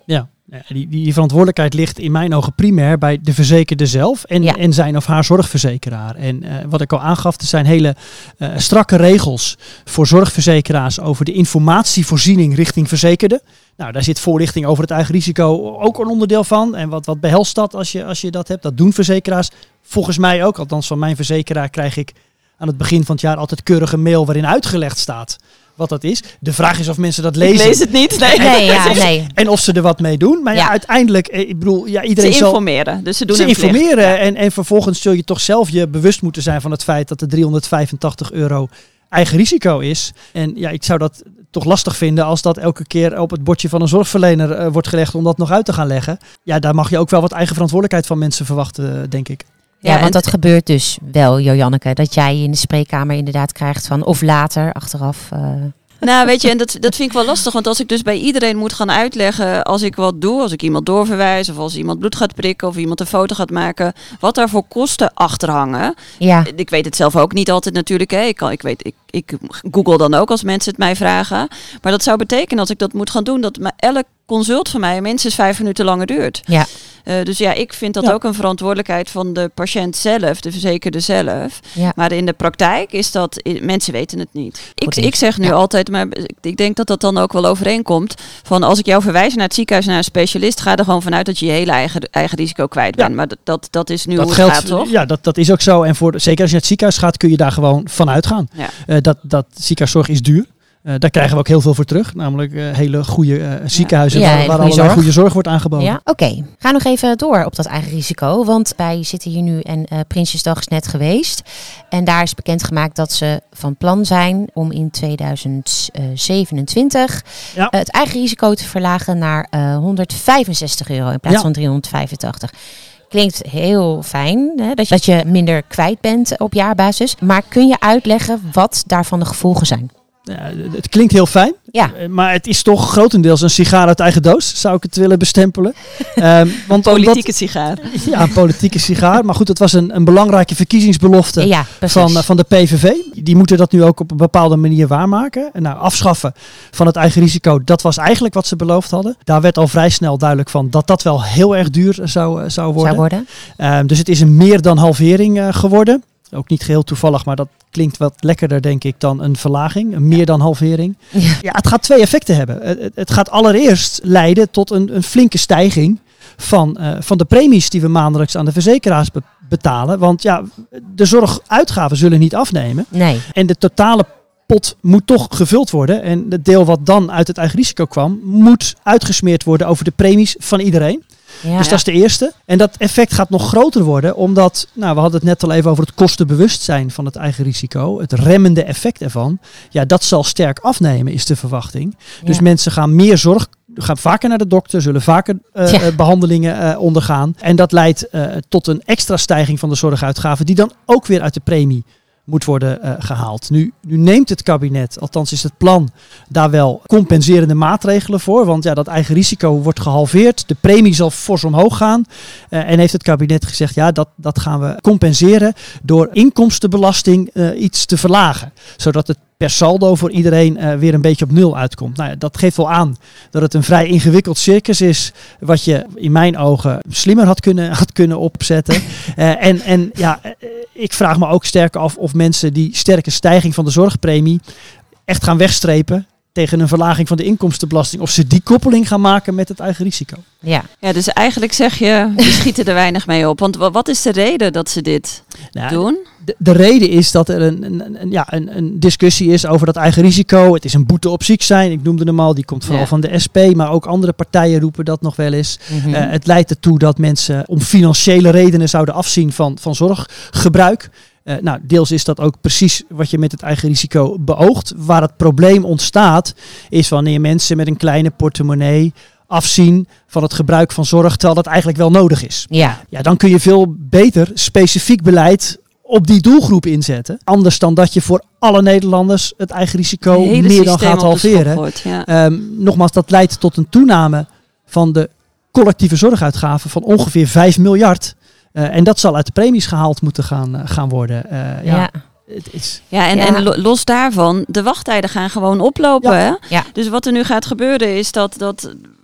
Ja, die, die verantwoordelijkheid ligt in mijn ogen primair bij de verzekerde zelf en, ja. en zijn of haar zorgverzekeraar. En uh, wat ik al aangaf, er zijn hele uh, strakke regels voor zorgverzekeraars over de informatievoorziening richting verzekerden. Nou, daar zit voorlichting over het eigen risico ook een onderdeel van. En wat, wat behelst dat als je, als je dat hebt? Dat doen verzekeraars volgens mij ook. Althans, van mijn verzekeraar krijg ik aan het begin van het jaar altijd keurige mail waarin uitgelegd staat wat dat is. De vraag is of mensen dat lezen. Ik lees het niet. Nee. Nee, ja, nee. En of ze er wat mee doen. Maar ja, ja uiteindelijk, ik bedoel, ja, iedereen ze zal... informeren. Dus ze doen Ze informeren. informeren en, en vervolgens zul je toch zelf je bewust moeten zijn van het feit dat er driehonderdvijfentachtig euro eigen risico is. En ja, ik zou dat toch lastig vinden als dat elke keer op het bordje van een zorgverlener uh, wordt gelegd om dat nog uit te gaan leggen. Ja, daar mag je ook wel wat eigen verantwoordelijkheid van mensen verwachten, denk ik. Ja, ja, want dat gebeurt dus wel, Joanneke, dat jij in de spreekkamer inderdaad krijgt van, of later, achteraf... Uh... Nou, weet je, en dat, dat vind ik wel lastig. Want als ik dus bij iedereen moet gaan uitleggen, als ik wat doe, als ik iemand doorverwijs, of als iemand bloed gaat prikken, of iemand een foto gaat maken, wat daar voor kosten achter hangen. Ja. Ik weet het zelf ook niet altijd natuurlijk. Hè. Ik, kan, ik, weet, ik, ik google dan ook als mensen het mij vragen. Maar dat zou betekenen, als ik dat moet gaan doen, dat elk consult van mij minstens vijf minuten langer duurt. Ja. Uh, dus ja, ik vind dat ja. ook een verantwoordelijkheid van de patiënt zelf, de verzekerde zelf. Ja. Maar in de praktijk is dat, mensen weten het niet. Goed, ik, ik zeg nu ja. altijd, maar ik denk dat dat dan ook wel overeenkomt, van als ik jou verwijs naar het ziekenhuis, naar een specialist, ga er gewoon vanuit dat je je hele eigen, eigen risico kwijt bent. Ja. Maar dat, dat, dat is nu dat hoe het geldt, gaat, toch? Ja, dat, dat is ook zo. En voor de, zeker als je naar het ziekenhuis gaat, kun je daar gewoon van uitgaan. Ja. Uh, dat, dat ziekenhuiszorg is duur. Uh, daar krijgen we ook heel veel voor terug. Namelijk uh, hele goede uh, ziekenhuizen ja. waar, ja, waar allerlei zorg. goede zorg wordt aangeboden. Ja? Oké, okay. Ga nog even door op dat eigen risico. Want wij zitten hier nu en uh, Prinsjesdag is net geweest. En daar is bekendgemaakt dat ze van plan zijn om in tweeduizend zevenentwintig ja. uh, het eigen risico te verlagen naar uh, honderdvijfenzestig euro in plaats ja. van driehonderdvijfentachtig. Klinkt heel fijn, hè, dat, je, dat je minder kwijt bent op jaarbasis. Maar kun je uitleggen wat daarvan de gevolgen zijn? Ja, het klinkt heel fijn, ja. maar het is toch grotendeels een sigaar uit eigen doos, zou ik het willen bestempelen. um, want politieke omdat, sigaar. Ja, een politieke sigaar. Maar goed, het was een, een belangrijke verkiezingsbelofte ja, van, van de P V V. Die moeten dat nu ook op een bepaalde manier waarmaken. En nou, afschaffen van het eigen risico, dat was eigenlijk wat ze beloofd hadden. Daar werd al vrij snel duidelijk van dat dat wel heel erg duur zou, zou worden. Zou worden. Um, dus het is een meer dan halvering uh, geworden. Ook niet geheel toevallig, maar dat klinkt wat lekkerder, denk ik, dan een verlaging. Een meer dan halvering. Ja, ja het gaat twee effecten hebben. Het, het gaat allereerst leiden tot een, een flinke stijging van, uh, van de premies die we maandelijks aan de verzekeraars be- betalen. Want ja, de zorguitgaven zullen niet afnemen. Nee. En de totale pot moet toch gevuld worden. En het deel wat dan uit het eigen risico kwam, moet uitgesmeerd worden over de premies van iedereen. Ja. Dus dat is de eerste. En dat effect gaat nog groter worden, omdat, nou, we hadden het net al even over het kostenbewustzijn van het eigen risico. Het remmende effect ervan. Ja, dat zal sterk afnemen, is de verwachting. Ja. Dus mensen gaan meer zorg, gaan vaker naar de dokter, zullen vaker uh, ja. behandelingen uh, ondergaan. En dat leidt uh, tot een extra stijging van de zorguitgaven, die dan ook weer uit de premie moet worden uh, gehaald. Nu, nu neemt het kabinet, althans is het plan, daar wel compenserende maatregelen voor. Want ja, dat eigen risico wordt gehalveerd. De premie zal fors omhoog gaan. Uh, en heeft het kabinet gezegd, ja, dat, dat gaan we compenseren door inkomstenbelasting uh, iets te verlagen. Zodat het per saldo voor iedereen uh, weer een beetje op nul uitkomt. Nou ja, dat geeft wel aan dat het een vrij ingewikkeld circus is, wat je in mijn ogen slimmer had kunnen, had kunnen opzetten. uh, en, en ja, uh, ik vraag me ook sterk af of mensen die sterke stijging van de zorgpremie echt gaan wegstrepen tegen een verlaging van de inkomstenbelasting. Of ze die koppeling gaan maken met het eigen risico. Ja, ja, dus eigenlijk zeg je, we schieten er weinig mee op. Want wat is de reden dat ze dit nou, doen? De, de reden is dat er een, een, een, ja, een, een discussie is over dat eigen risico. Het is een boete op ziek zijn. Ik noemde hem al, die komt vooral ja. van de S P. Maar ook andere partijen roepen dat nog wel eens. Mm-hmm. Uh, het leidt ertoe dat mensen om financiële redenen zouden afzien van, van zorggebruik. Uh, nou, deels is dat ook precies wat je met het eigen risico beoogt. Waar het probleem ontstaat, is wanneer mensen met een kleine portemonnee afzien van het gebruik van zorg, terwijl dat eigenlijk wel nodig is. Ja. Ja, dan kun je veel beter specifiek beleid op die doelgroep inzetten. Anders dan dat je voor alle Nederlanders het eigen risico meer dan gaat halveren. Wordt, ja. um, nogmaals, dat leidt tot een toename van de collectieve zorguitgaven van ongeveer vijf miljard. Uh, en dat zal uit de premies gehaald moeten gaan, uh, gaan worden. Uh, ja. ja. Het is... Ja, en, ja. en los daarvan, de wachttijden gaan gewoon oplopen. Ja. Hè? Ja. Dus wat er nu gaat gebeuren is dat, dat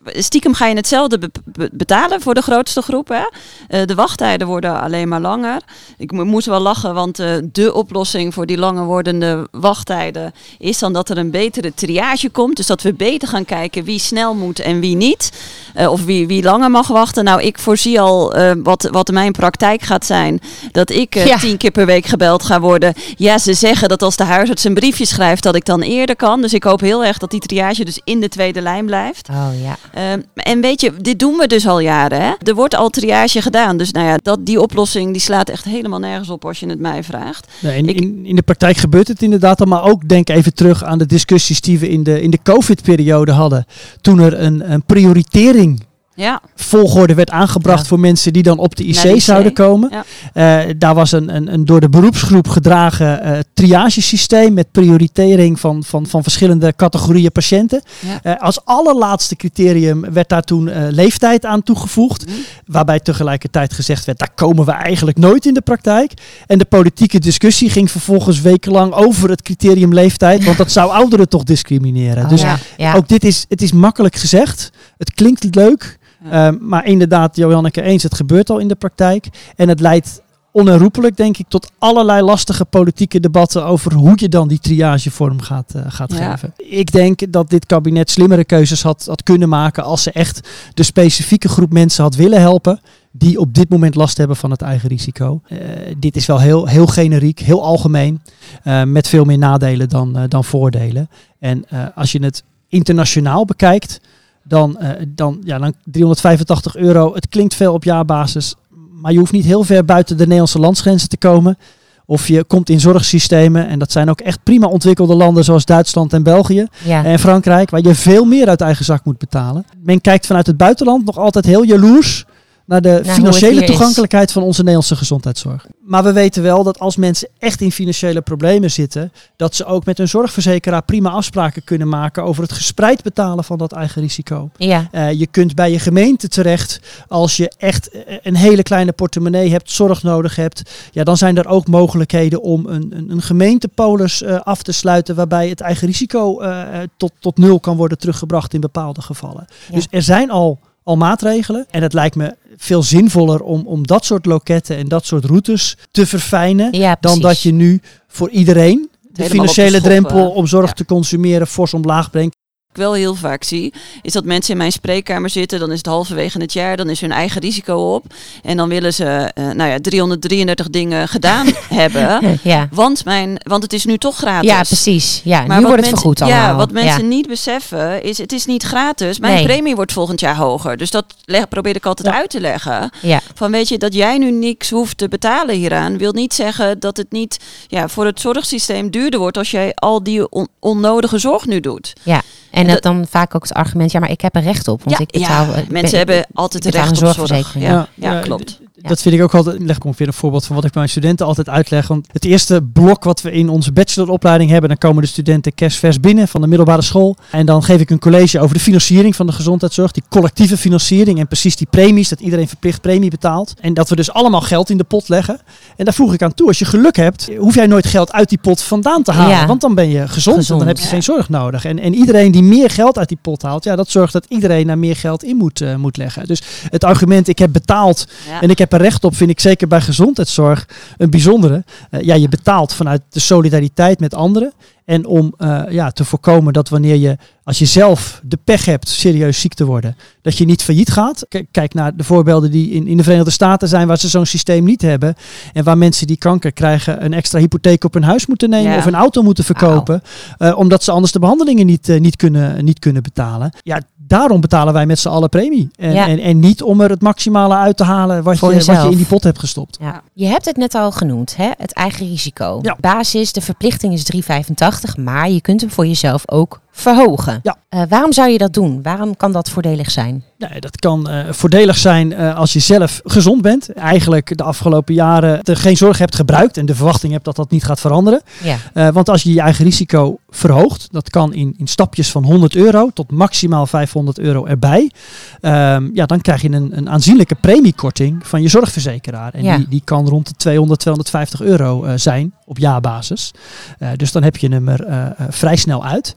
stiekem ga je hetzelfde be- be- betalen voor de grootste groep. Hè? Uh, de wachttijden worden alleen maar langer. Ik mo- moest wel lachen, want uh, de oplossing voor die langer wordende wachttijden is dan dat er een betere triage komt. Dus dat we beter gaan kijken wie snel moet en wie niet. Uh, of wie, wie langer mag wachten. Nou, ik voorzie al uh, wat, wat mijn praktijk gaat zijn. Dat ik uh, ja. tien keer per week gebeld ga worden. Ja, ze zeggen dat als de huisarts een briefje schrijft dat ik dan eerder kan. Dus ik hoop heel erg dat die triage dus in de tweede lijn blijft. Oh ja. Uh, en weet je, dit doen we dus al jaren. Hè? Er wordt al triage gedaan. Dus nou ja, dat, die oplossing die slaat echt helemaal nergens op als je het mij vraagt. Nee, in, ik, in, in de praktijk gebeurt het inderdaad al. Maar ook denk even terug aan de discussies die we in de, in de COVID-periode hadden. Toen er een, een prioritering... Ja. volgorde werd aangebracht ja. voor mensen die dan op de I C, I C. zouden komen. Ja. Uh, daar was een, een, een door de beroepsgroep gedragen uh, triagesysteem met prioritering van, van, van verschillende categorieën patiënten. Ja. Uh, als allerlaatste criterium werd daar toen uh, leeftijd aan toegevoegd. Mm. Waarbij tegelijkertijd gezegd werd, daar komen we eigenlijk nooit in de praktijk. En de politieke discussie ging vervolgens wekenlang over het criterium leeftijd. Want dat zou ouderen toch discrimineren. Oh, dus ja. Ja. ook dit is, het is makkelijk gezegd. Het klinkt leuk. Ja. Uh, maar inderdaad, Joanneke, eens, het gebeurt al in de praktijk. En het leidt onherroepelijk, denk ik, tot allerlei lastige politieke debatten over hoe je dan die triagevorm gaat, uh, gaat ja. geven. Ik denk dat dit kabinet slimmere keuzes had, had kunnen maken als ze echt de specifieke groep mensen had willen helpen die op dit moment last hebben van het eigen risico. Uh, dit is wel heel, heel generiek, heel algemeen, uh, met veel meer nadelen dan, uh, dan voordelen. En uh, als je het internationaal bekijkt, Dan, uh, dan, ja, dan driehonderdvijfentachtig euro. Het klinkt veel op jaarbasis. Maar je hoeft niet heel ver buiten de Nederlandse landsgrenzen te komen. Of je komt in zorgsystemen. En dat zijn ook echt prima ontwikkelde landen zoals Duitsland en België. Ja. En Frankrijk. Waar je veel meer uit eigen zak moet betalen. Men kijkt vanuit het buitenland nog altijd heel jaloers naar de nou, financiële toegankelijkheid is. van onze Nederlandse gezondheidszorg. Maar we weten wel dat als mensen echt in financiële problemen zitten, dat ze ook met hun zorgverzekeraar prima afspraken kunnen maken over het gespreid betalen van dat eigen risico. Ja. Uh, je kunt bij je gemeente terecht als je echt een hele kleine portemonnee hebt, zorg nodig hebt. Ja, dan zijn er ook mogelijkheden om een, een, een gemeentepolis uh, af te sluiten waarbij het eigen risico uh, tot, tot nul kan worden teruggebracht in bepaalde gevallen. Ja. Dus er zijn al al maatregelen. En het lijkt me veel zinvoller om, om dat soort loketten en dat soort routes te verfijnen. Ja, dan dat je nu voor iedereen de financiële drempel om zorg ja. te consumeren fors omlaag brengt. Ik wel heel vaak zie, is dat mensen in mijn spreekkamer zitten, dan is het halverwege het jaar, dan is hun eigen risico op. En dan willen ze uh, nou ja, driehonderddrieëndertig dingen gedaan hebben. Ja. Want, mijn, want het is nu toch gratis. Ja, precies. Ja, maar nu wordt het mensen, vergoed allemaal. Ja, wat mensen ja. niet beseffen is, het is niet gratis. Mijn nee. premie wordt volgend jaar hoger. Dus dat leg, probeer ik altijd ja. uit te leggen. Ja. Van weet je, dat jij nu niks hoeft te betalen hieraan, wil niet zeggen dat het niet ja, voor het zorgsysteem duurder wordt als jij al die on, onnodige zorg nu doet. Ja. En dat dan vaak ook het argument, ja, maar ik heb er recht op. Want ja, ik betaal, ja, mensen ben, hebben altijd recht op zorgverzekering. Ja, ja, ja, klopt. Ja. Dat vind ik ook altijd, leg ik ongeveer een voorbeeld van wat ik bij mijn studenten altijd uitleg. Want het eerste blok wat we in onze bacheloropleiding hebben, dan komen de studenten kerstvers binnen van de middelbare school. En dan geef ik een college over de financiering van de gezondheidszorg, die collectieve financiering en precies die premies, dat iedereen verplicht premie betaalt. En dat we dus allemaal geld in de pot leggen. En daar voeg ik aan toe, als je geluk hebt, hoef jij nooit geld uit die pot vandaan te halen. Ja. Want dan ben je gezond, gezond en dan heb je ja. geen zorg nodig. En, en iedereen die meer geld uit die pot haalt, ja, dat zorgt dat iedereen daar meer geld in moet, uh, moet leggen. Dus het argument, ik heb betaald ja. en ik heb er recht op, vind ik zeker bij gezondheidszorg een bijzondere. Uh, ja, je betaalt vanuit de solidariteit met anderen. En om uh, ja, te voorkomen dat wanneer je, als je zelf de pech hebt serieus ziek te worden, dat je niet failliet gaat. K- kijk naar de voorbeelden die in, in de Verenigde Staten zijn, waar ze zo'n systeem niet hebben. En waar mensen die kanker krijgen een extra hypotheek op hun huis moeten nemen ja. of een auto moeten verkopen. Uh, omdat ze anders de behandelingen niet, uh, niet, kunnen, niet kunnen betalen. Ja, daarom betalen wij met z'n allen premie. En, ja. en, en niet om er het maximale uit te halen wat, je, wat je in die pot hebt gestopt. Ja. Je hebt het net al genoemd, hè? Het eigen risico. Ja. Basis, de verplichting is drie vijfentachtig, maar je kunt hem voor jezelf ook verhogen. Ja. Uh, waarom zou je dat doen? Waarom kan dat voordelig zijn? Nee, dat kan uh, voordelig zijn uh, als je zelf gezond bent. Eigenlijk de afgelopen jaren er geen zorg hebt gebruikt en de verwachting hebt dat dat niet gaat veranderen. Ja. Uh, want als je je eigen risico verhoogt, dat kan in, in stapjes van honderd euro tot maximaal vijfhonderd euro erbij. Um, ja, dan krijg je een, een aanzienlijke premiekorting van je zorgverzekeraar. En ja. die, die kan rond de tweehonderd, tweehonderdvijftig euro uh, zijn op jaarbasis. Uh, dus dan heb je hem er uh, uh, vrij snel uit. Dat kan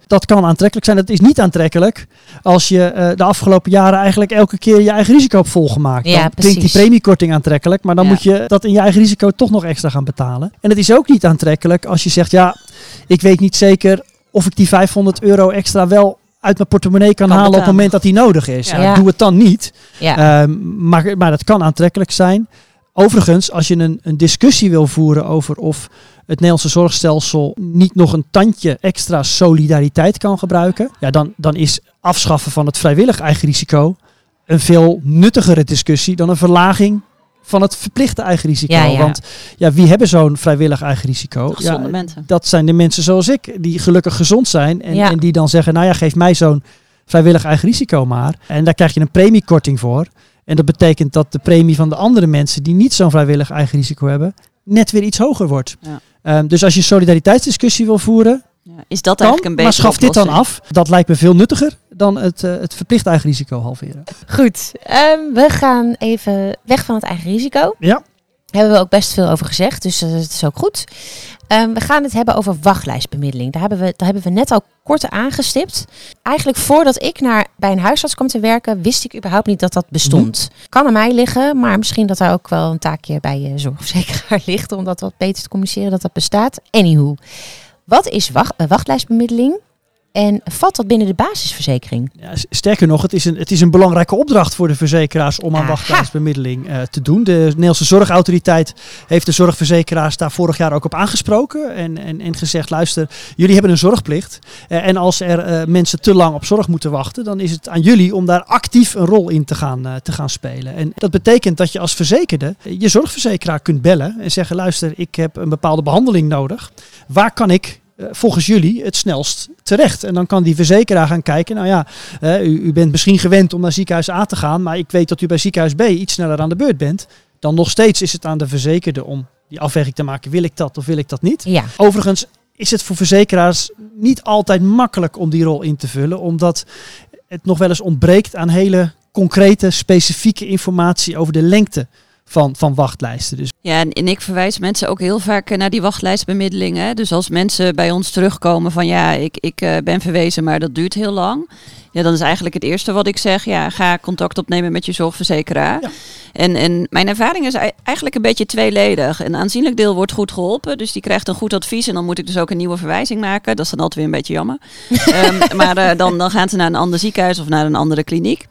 kan aantrekkelijk zijn. Het is niet aantrekkelijk als je uh, de afgelopen jaren eigenlijk elke keer je eigen risico hebt volgemaakt. Ja, dan precies. klinkt die premiekorting aantrekkelijk, maar dan Ja. moet je dat in je eigen risico toch nog extra gaan betalen. En het is ook niet aantrekkelijk als je zegt, ja, ik weet niet zeker of ik die vijfhonderd euro extra wel uit mijn portemonnee kan, Kan halen op het betalen. moment dat die nodig is. Ja. Ja. Ja. Doe het dan niet. Ja. Um, maar, maar dat kan aantrekkelijk zijn. Overigens, als je een, een discussie wil voeren over of het Nederlandse zorgstelsel niet nog een tandje extra solidariteit kan gebruiken, ja, dan, dan is afschaffen van het vrijwillig eigen risico een veel nuttigere discussie dan een verlaging van het verplichte eigen risico. Ja, ja. Want ja, wie hebben zo'n vrijwillig eigen risico? De gezonde Ja, mensen. dat zijn de mensen zoals ik, die gelukkig gezond zijn en, Ja. en die dan zeggen, nou ja, geef mij zo'n vrijwillig eigen risico maar. En daar krijg je een premiekorting voor. En dat betekent dat de premie van de andere mensen die niet zo'n vrijwillig eigen risico hebben, net weer iets hoger wordt. Ja. Um, dus als je solidariteitsdiscussie wil voeren, Ja, is dat kan, eigenlijk een maar betere schaf dit dan oplossing? af. Dat lijkt me veel nuttiger dan het, uh, het verplicht eigen risico halveren. Goed, um, we gaan even weg van het eigen risico. Ja. Daar hebben we ook best veel over gezegd, dus uh, dat is ook goed. Um, we gaan het hebben over wachtlijstbemiddeling. Daar hebben we, daar hebben we net al kort aangestipt. Eigenlijk voordat ik naar, bij een huisarts kwam te werken, wist ik überhaupt niet dat dat bestond. Mm-hmm. Kan aan mij liggen, maar misschien dat daar ook wel een taakje bij je zorgverzekeraar ligt om dat wat beter te communiceren dat dat bestaat. Anywho, wat is wacht, uh, wachtlijstbemiddeling? En valt dat binnen de basisverzekering? Ja, sterker nog, het is, een, het is een belangrijke opdracht voor de verzekeraars om aan Aha. wachtlijstbemiddeling uh, te doen. De Nederlandse Zorgautoriteit heeft de zorgverzekeraars daar vorig jaar ook op aangesproken. En, en, en gezegd, luister, jullie hebben een zorgplicht. Uh, en als er uh, mensen te lang op zorg moeten wachten, dan is het aan jullie om daar actief een rol in te gaan, uh, te gaan spelen. En dat betekent dat je als verzekerde je zorgverzekeraar kunt bellen en zeggen, luister, ik heb een bepaalde behandeling nodig. Waar kan ik Uh, volgens jullie het snelst terecht? En dan kan die verzekeraar gaan kijken, nou ja, uh, u, u bent misschien gewend om naar ziekenhuis A te gaan, maar ik weet dat u bij ziekenhuis B iets sneller aan de beurt bent. Dan nog steeds is het aan de verzekerde om die afweging te maken, wil ik dat of wil ik dat niet? Ja. Overigens is het voor verzekeraars niet altijd makkelijk om die rol in te vullen, omdat het nog wel eens ontbreekt aan hele concrete, specifieke informatie over de lengte Van, van wachtlijsten. Dus. Ja, en, en ik verwijs mensen ook heel vaak naar die wachtlijstbemiddeling. Hè? Dus als mensen bij ons terugkomen van ja, ik, ik uh, ben verwezen, maar dat duurt heel lang. Ja, dan is eigenlijk het eerste wat ik zeg, ja, ga contact opnemen met je zorgverzekeraar. Ja. En, en mijn ervaring is eigenlijk een beetje tweeledig. Een aanzienlijk deel wordt goed geholpen, dus die krijgt een goed advies en dan moet ik dus ook een nieuwe verwijzing maken. Dat is dan altijd weer een beetje jammer. um, maar uh, dan, dan gaan ze naar een ander ziekenhuis of naar een andere kliniek.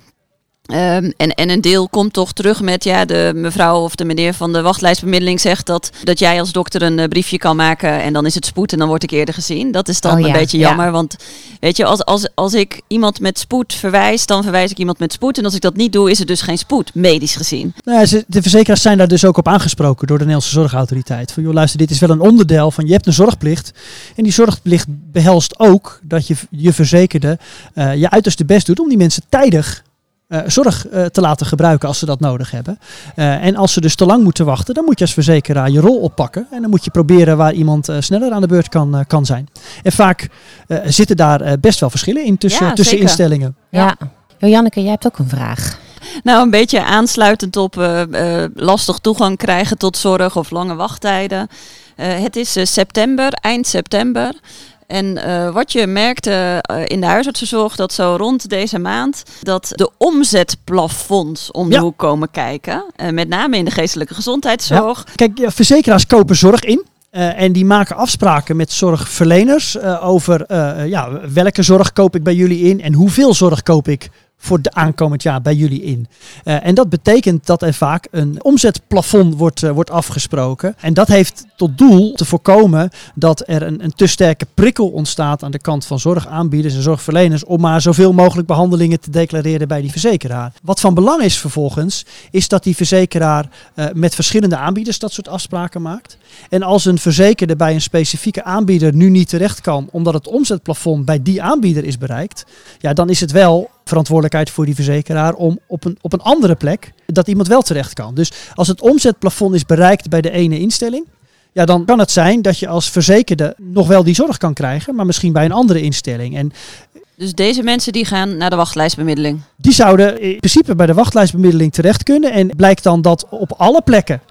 Um, en, en een deel komt toch terug met ja, de mevrouw of de meneer van de wachtlijstbemiddeling zegt dat, dat jij als dokter een uh, briefje kan maken en dan is het spoed en dan word ik eerder gezien. Dat is dan oh, een ja, beetje jammer, ja. want weet je, als, als, als ik iemand met spoed verwijs, dan verwijs ik iemand met spoed en als ik dat niet doe, is er dus geen spoed, medisch gezien. Nou ja, de verzekeraars zijn daar dus ook op aangesproken door de Nederlandse Zorgautoriteit. Van joh, luister, dit is wel een onderdeel van, je hebt een zorgplicht en die zorgplicht behelst ook dat je je verzekerde uh, je uiterste best doet om die mensen tijdig Uh, zorg uh, te laten gebruiken als ze dat nodig hebben. Uh, en als ze dus te lang moeten wachten, dan moet je als verzekeraar je rol oppakken. En dan moet je proberen waar iemand uh, sneller aan de beurt kan, uh, kan zijn. En vaak uh, zitten daar uh, best wel verschillen in tussen, ja, tussen instellingen. Ja. ja. Janneke, jij hebt ook een vraag. Nou, een beetje aansluitend op uh, uh, lastig toegang krijgen tot zorg of lange wachttijden. Uh, het is uh, september, eind september. En uh, wat je merkte uh, in de huisartsenzorg, dat zo rond deze maand, dat de omzetplafonds om de ja. hoek komen kijken. Uh, met name in de geestelijke gezondheidszorg. Ja. Kijk, ja, verzekeraars kopen zorg in. Uh, en die maken afspraken met zorgverleners uh, over uh, ja, welke zorg koop ik bij jullie in en hoeveel zorg koop ik voor de aankomend jaar bij jullie in. Uh, en dat betekent dat er vaak een omzetplafond wordt, uh, wordt afgesproken. En dat heeft tot doel te voorkomen dat er een, een te sterke prikkel ontstaat aan de kant van zorgaanbieders en zorgverleners om maar zoveel mogelijk behandelingen te declareren bij die verzekeraar. Wat van belang is vervolgens, is dat die verzekeraar uh, met verschillende aanbieders dat soort afspraken maakt. En als een verzekerde bij een specifieke aanbieder nu niet terecht kan, omdat het omzetplafond bij die aanbieder is bereikt, ja, dan is het wel verantwoordelijkheid voor die verzekeraar om op een, op een andere plek dat iemand wel terecht kan. Dus als het omzetplafond is bereikt bij de ene instelling, ja, dan kan het zijn dat je als verzekerde nog wel die zorg kan krijgen, maar misschien bij een andere instelling. En dus deze mensen die gaan naar de wachtlijstbemiddeling? Die zouden in principe bij de wachtlijstbemiddeling terecht kunnen. En blijkt dan dat op alle plekken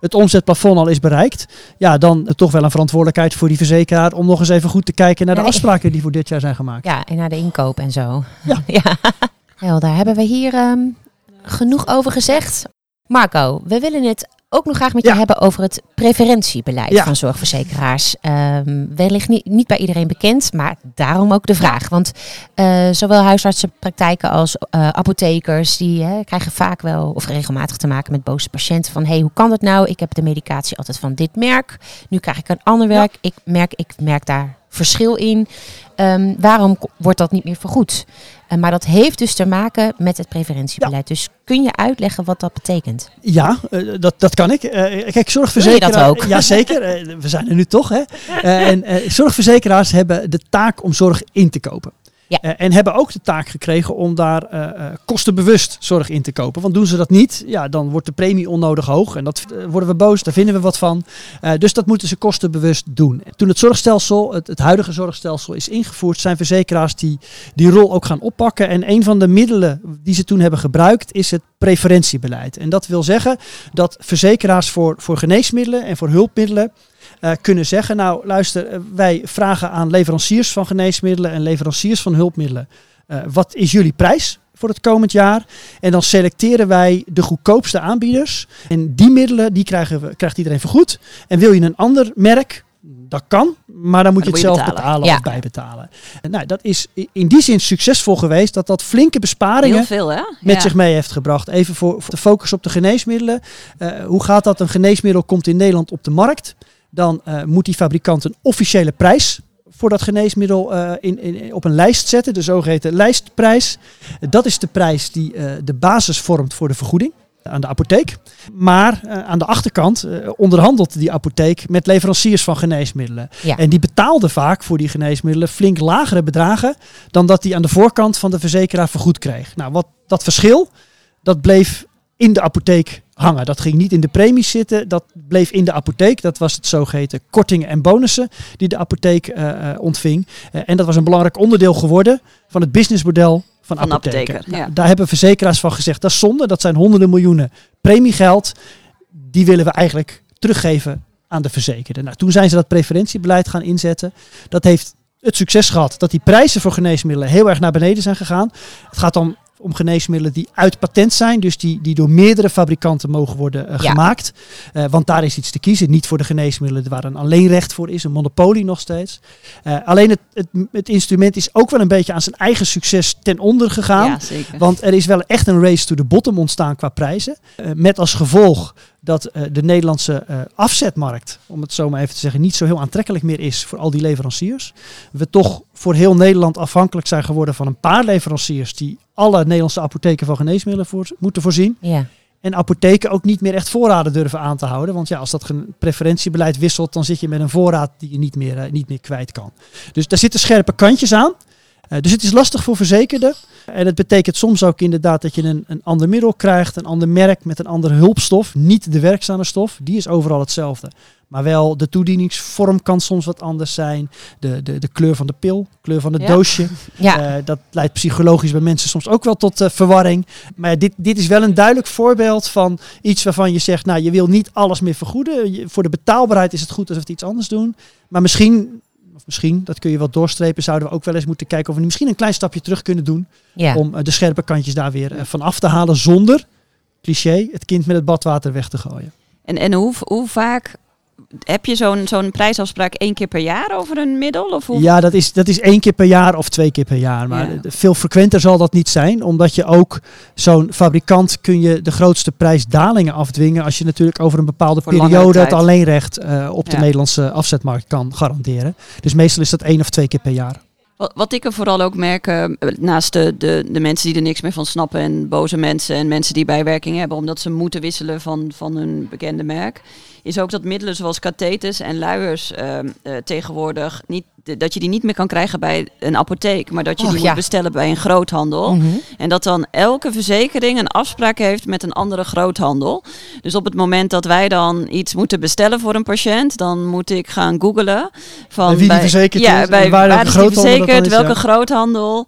het omzetplafond al is bereikt, ja, dan toch wel een verantwoordelijkheid voor die verzekeraar om nog eens even goed te kijken naar de ja, afspraken die voor dit jaar zijn gemaakt. Ja, en naar de inkoop en zo. Ja. ja. Heel, daar hebben we hier um, genoeg over gezegd. Marco, we willen het ook nog graag met je ja. hebben over het preferentiebeleid ja. van zorgverzekeraars. Um, wellicht niet, niet bij iedereen bekend, maar daarom ook de vraag. Want uh, zowel huisartsenpraktijken als uh, apothekers, die uh, krijgen vaak wel of regelmatig te maken met boze patiënten. Van, hey, hoe kan dat nou? Ik heb de medicatie altijd van dit merk. Nu krijg ik een ander werk. Ja. Ik merk, ik merk daar verschil in. Um, waarom wordt dat niet meer vergoed? Uh, maar dat heeft dus te maken met het preferentiebeleid. Ja. Dus kun je uitleggen wat dat betekent? Ja, uh, dat, dat kan ik. Uh, kijk, zorgverzekeraars... Wil je dat ook? Jazeker, uh, we zijn er nu toch. Hè? Uh, en uh, zorgverzekeraars hebben de taak om zorg in te kopen. Ja. Uh, en hebben ook de taak gekregen om daar uh, uh, kostenbewust zorg in te kopen. Want doen ze dat niet, ja, dan wordt de premie onnodig hoog. En dat uh, worden we boos, daar vinden we wat van. Uh, dus dat moeten ze kostenbewust doen. Toen het zorgstelsel, het, het huidige zorgstelsel is ingevoerd, zijn verzekeraars die die rol ook gaan oppakken. En een van de middelen die ze toen hebben gebruikt is het preferentiebeleid. En dat wil zeggen dat verzekeraars voor, voor geneesmiddelen en voor hulpmiddelen Uh, kunnen zeggen, nou luister, uh, wij vragen aan leveranciers van geneesmiddelen en leveranciers van hulpmiddelen, uh, wat is jullie prijs voor het komend jaar? En dan selecteren wij de goedkoopste aanbieders. En die middelen, die krijgen we, krijgt iedereen vergoed. En wil je een ander merk, dat kan, maar dan moet je dan het moet zelf je betalen, betalen ja. of bijbetalen. En nou, dat is in die zin succesvol geweest, dat dat flinke besparingen Heel veel, hè? met ja. zich mee heeft gebracht. Even voor, voor de focus op de geneesmiddelen. Uh, hoe gaat dat? Een geneesmiddel komt in Nederland op de markt. Dan uh, moet die fabrikant een officiële prijs voor dat geneesmiddel uh, in, in, op een lijst zetten. De zogeheten lijstprijs. Uh, dat is de prijs die uh, de basis vormt voor de vergoeding aan de apotheek. Maar uh, aan de achterkant uh, onderhandelt die apotheek met leveranciers van geneesmiddelen. Ja. En die betaalden vaak voor die geneesmiddelen flink lagere bedragen dan dat die aan de voorkant van de verzekeraar vergoed kreeg. Nou, wat dat verschil, dat bleef in de apotheek hangen. Dat ging niet in de premies zitten, dat bleef in de apotheek. Dat was het zogeheten kortingen en bonussen die de apotheek uh, ontving. Uh, en dat was een belangrijk onderdeel geworden van het businessmodel van, van apotheken. Apotheker, ja. Daar hebben verzekeraars van gezegd, dat is zonde, dat zijn honderden miljoenen premiegeld. Die willen we eigenlijk teruggeven aan de verzekerde. Nou, toen zijn ze dat preferentiebeleid gaan inzetten. Dat heeft het succes gehad dat die prijzen voor geneesmiddelen heel erg naar beneden zijn gegaan. Het gaat dan om geneesmiddelen die uit patent zijn. Dus die, die door meerdere fabrikanten mogen worden uh, ja. gemaakt. Uh, want daar is iets te kiezen. Niet voor de geneesmiddelen waar een alleenrecht voor is. Een monopolie nog steeds. Uh, alleen het, het, het instrument is ook wel een beetje aan zijn eigen succes ten onder gegaan. Ja, zeker. Want er is wel echt een race to the bottom ontstaan qua prijzen. Uh, met als gevolg dat uh, de Nederlandse uh, afzetmarkt, om het zo maar even te zeggen, niet zo heel aantrekkelijk meer is voor al die leveranciers. We toch voor heel Nederland afhankelijk zijn geworden van een paar leveranciers die alle Nederlandse apotheken van geneesmiddelen voor, moeten voorzien. Ja. En apotheken ook niet meer echt voorraden durven aan te houden. Want ja, als dat preferentiebeleid wisselt, dan zit je met een voorraad die je niet meer, uh, niet meer kwijt kan. Dus daar zitten scherpe kantjes aan. Uh, dus het is lastig voor verzekerden. En het betekent soms ook inderdaad dat je een, een ander middel krijgt, een ander merk met een andere hulpstof. Niet de werkzame stof, die is overal hetzelfde. Maar wel de toedieningsvorm kan soms wat anders zijn. De, de, de kleur van de pil, kleur van het ja. doosje. Ja. Uh, dat leidt psychologisch bij mensen soms ook wel tot uh, verwarring. Maar dit, dit is wel een duidelijk voorbeeld van iets waarvan je zegt, nou, je wil niet alles meer vergoeden. Je, voor de betaalbaarheid is het goed als we het iets anders doen. Maar misschien, of misschien, dat kun je wel doorstrepen, zouden we ook wel eens moeten kijken of we misschien een klein stapje terug kunnen doen. Ja. Om uh, de scherpe kantjes daar weer uh, van af te halen zonder, cliché, het kind met het badwater weg te gooien. En, en hoe, hoe vaak heb je zo'n zo'n prijsafspraak één keer per jaar over een middel? Of hoe? Ja, dat is, dat is één keer per jaar of twee keer per jaar. Maar ja. veel frequenter zal dat niet zijn. Omdat je ook zo'n fabrikant kun je de grootste prijsdalingen afdwingen. Als je natuurlijk over een bepaalde Voor periode het alleenrecht uh, op de ja. Nederlandse afzetmarkt kan garanderen. Dus meestal is dat één of twee keer per jaar. Wat, wat ik er vooral ook merk, uh, naast de, de, de mensen die er niks meer van snappen en boze mensen en mensen die bijwerking hebben omdat ze moeten wisselen van, van hun bekende merk, is ook dat middelen zoals katheters en luiers uh, uh, tegenwoordig niet, de, dat je die niet meer kan krijgen bij een apotheek, maar dat je Och, die ja. moet bestellen bij een groothandel. Mm-hmm. En dat dan elke verzekering een afspraak heeft met een andere groothandel. Dus op het moment dat wij dan iets moeten bestellen voor een patiënt, dan moet ik gaan googlen van bij wie die bij, verzekerd ja, is, bij, waar, waar is die verzekerd, is, welke ja. groothandel.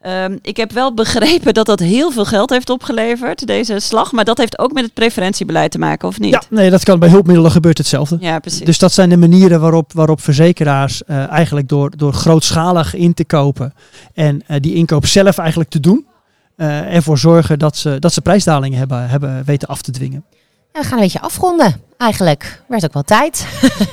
Um, ik heb wel begrepen dat dat heel veel geld heeft opgeleverd, deze slag. Maar dat heeft ook met het preferentiebeleid te maken, of niet? Ja, nee, dat kan bij hulpmiddelen gebeurt hetzelfde. Ja, precies. Dus dat zijn de manieren waarop, waarop verzekeraars uh, eigenlijk door, door grootschalig in te kopen en uh, die inkoop zelf eigenlijk te doen, uh, ervoor zorgen dat ze, dat ze prijsdalingen hebben, hebben weten af te dwingen. Ja, we gaan een beetje afronden, eigenlijk. Werd ook wel tijd.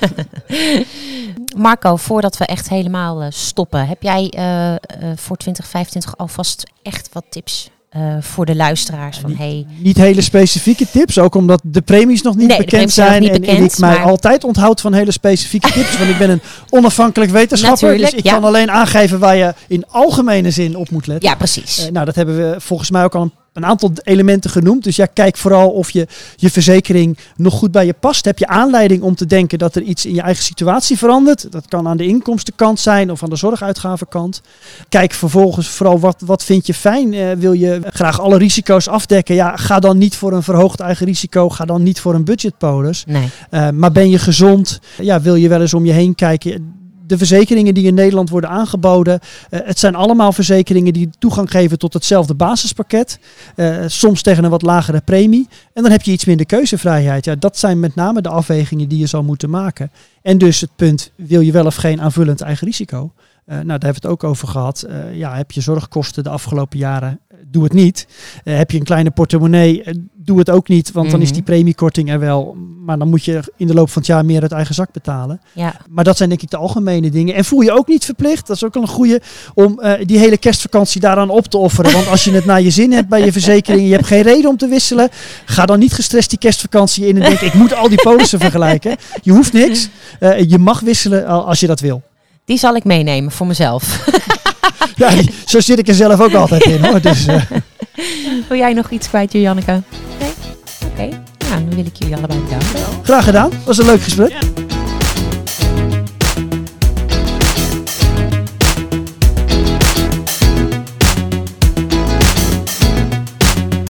Marco, voordat we echt helemaal uh, stoppen, heb jij uh, uh, voor twintig vijfentwintig alvast echt wat tips uh, voor de luisteraars? Van, niet, hey... niet hele specifieke tips, ook omdat de premies nog niet nee, bekend zijn niet en, bekend, en ik mij maar... altijd onthoud van hele specifieke tips, want ik ben een onafhankelijk wetenschapper, Natuurlijk, dus ik ja. kan alleen aangeven waar je in algemene zin op moet letten. Ja, precies. Uh, nou, dat hebben we volgens mij ook al een Een aantal elementen genoemd. Dus ja, kijk vooral of je, je verzekering nog goed bij je past. Heb je aanleiding om te denken dat er iets in je eigen situatie verandert? Dat kan aan de inkomstenkant zijn of aan de zorguitgavenkant. Kijk vervolgens vooral wat, wat vind je fijn. Uh, wil je graag alle risico's afdekken? Ja, ga dan niet voor een verhoogd eigen risico. Ga dan niet voor een budgetpolis. Nee. Uh, maar ben je gezond? Ja, wil je wel eens om je heen kijken? De verzekeringen die in Nederland worden aangeboden, uh, het zijn allemaal verzekeringen die toegang geven tot hetzelfde basispakket. Uh, soms tegen een wat lagere premie. En dan heb je iets minder keuzevrijheid. Ja, dat zijn met name de afwegingen die je zal moeten maken. En dus het punt, wil je wel of geen aanvullend eigen risico? Uh, nou, daar hebben we het ook over gehad. Uh, ja, heb je zorgkosten de afgelopen jaren? Doe het niet. Uh, heb je een kleine portemonnee? Uh, doe het ook niet, want mm-hmm. dan is die premiekorting er wel. Maar dan moet je in de loop van het jaar meer uit eigen zak betalen. Ja. Maar dat zijn denk ik de algemene dingen. En voel je ook niet verplicht, dat is ook al een goede, om uh, die hele kerstvakantie daaraan op te offeren. Want als je het naar je zin hebt bij je verzekering, je hebt geen reden om te wisselen, ga dan niet gestrest die kerstvakantie in en denk ik moet al die polissen vergelijken. Je hoeft niks. Uh, je mag wisselen als je dat wil. Die zal ik meenemen voor mezelf. Ja, die, zo zit ik er zelf ook altijd in hoor. Dus, uh. Wil jij nog iets kwijt, Janneke? Nee? Oké. Okay. Nou, dan wil ik jullie allebei bedanken. Graag gedaan. Was een leuk gesprek. Ja.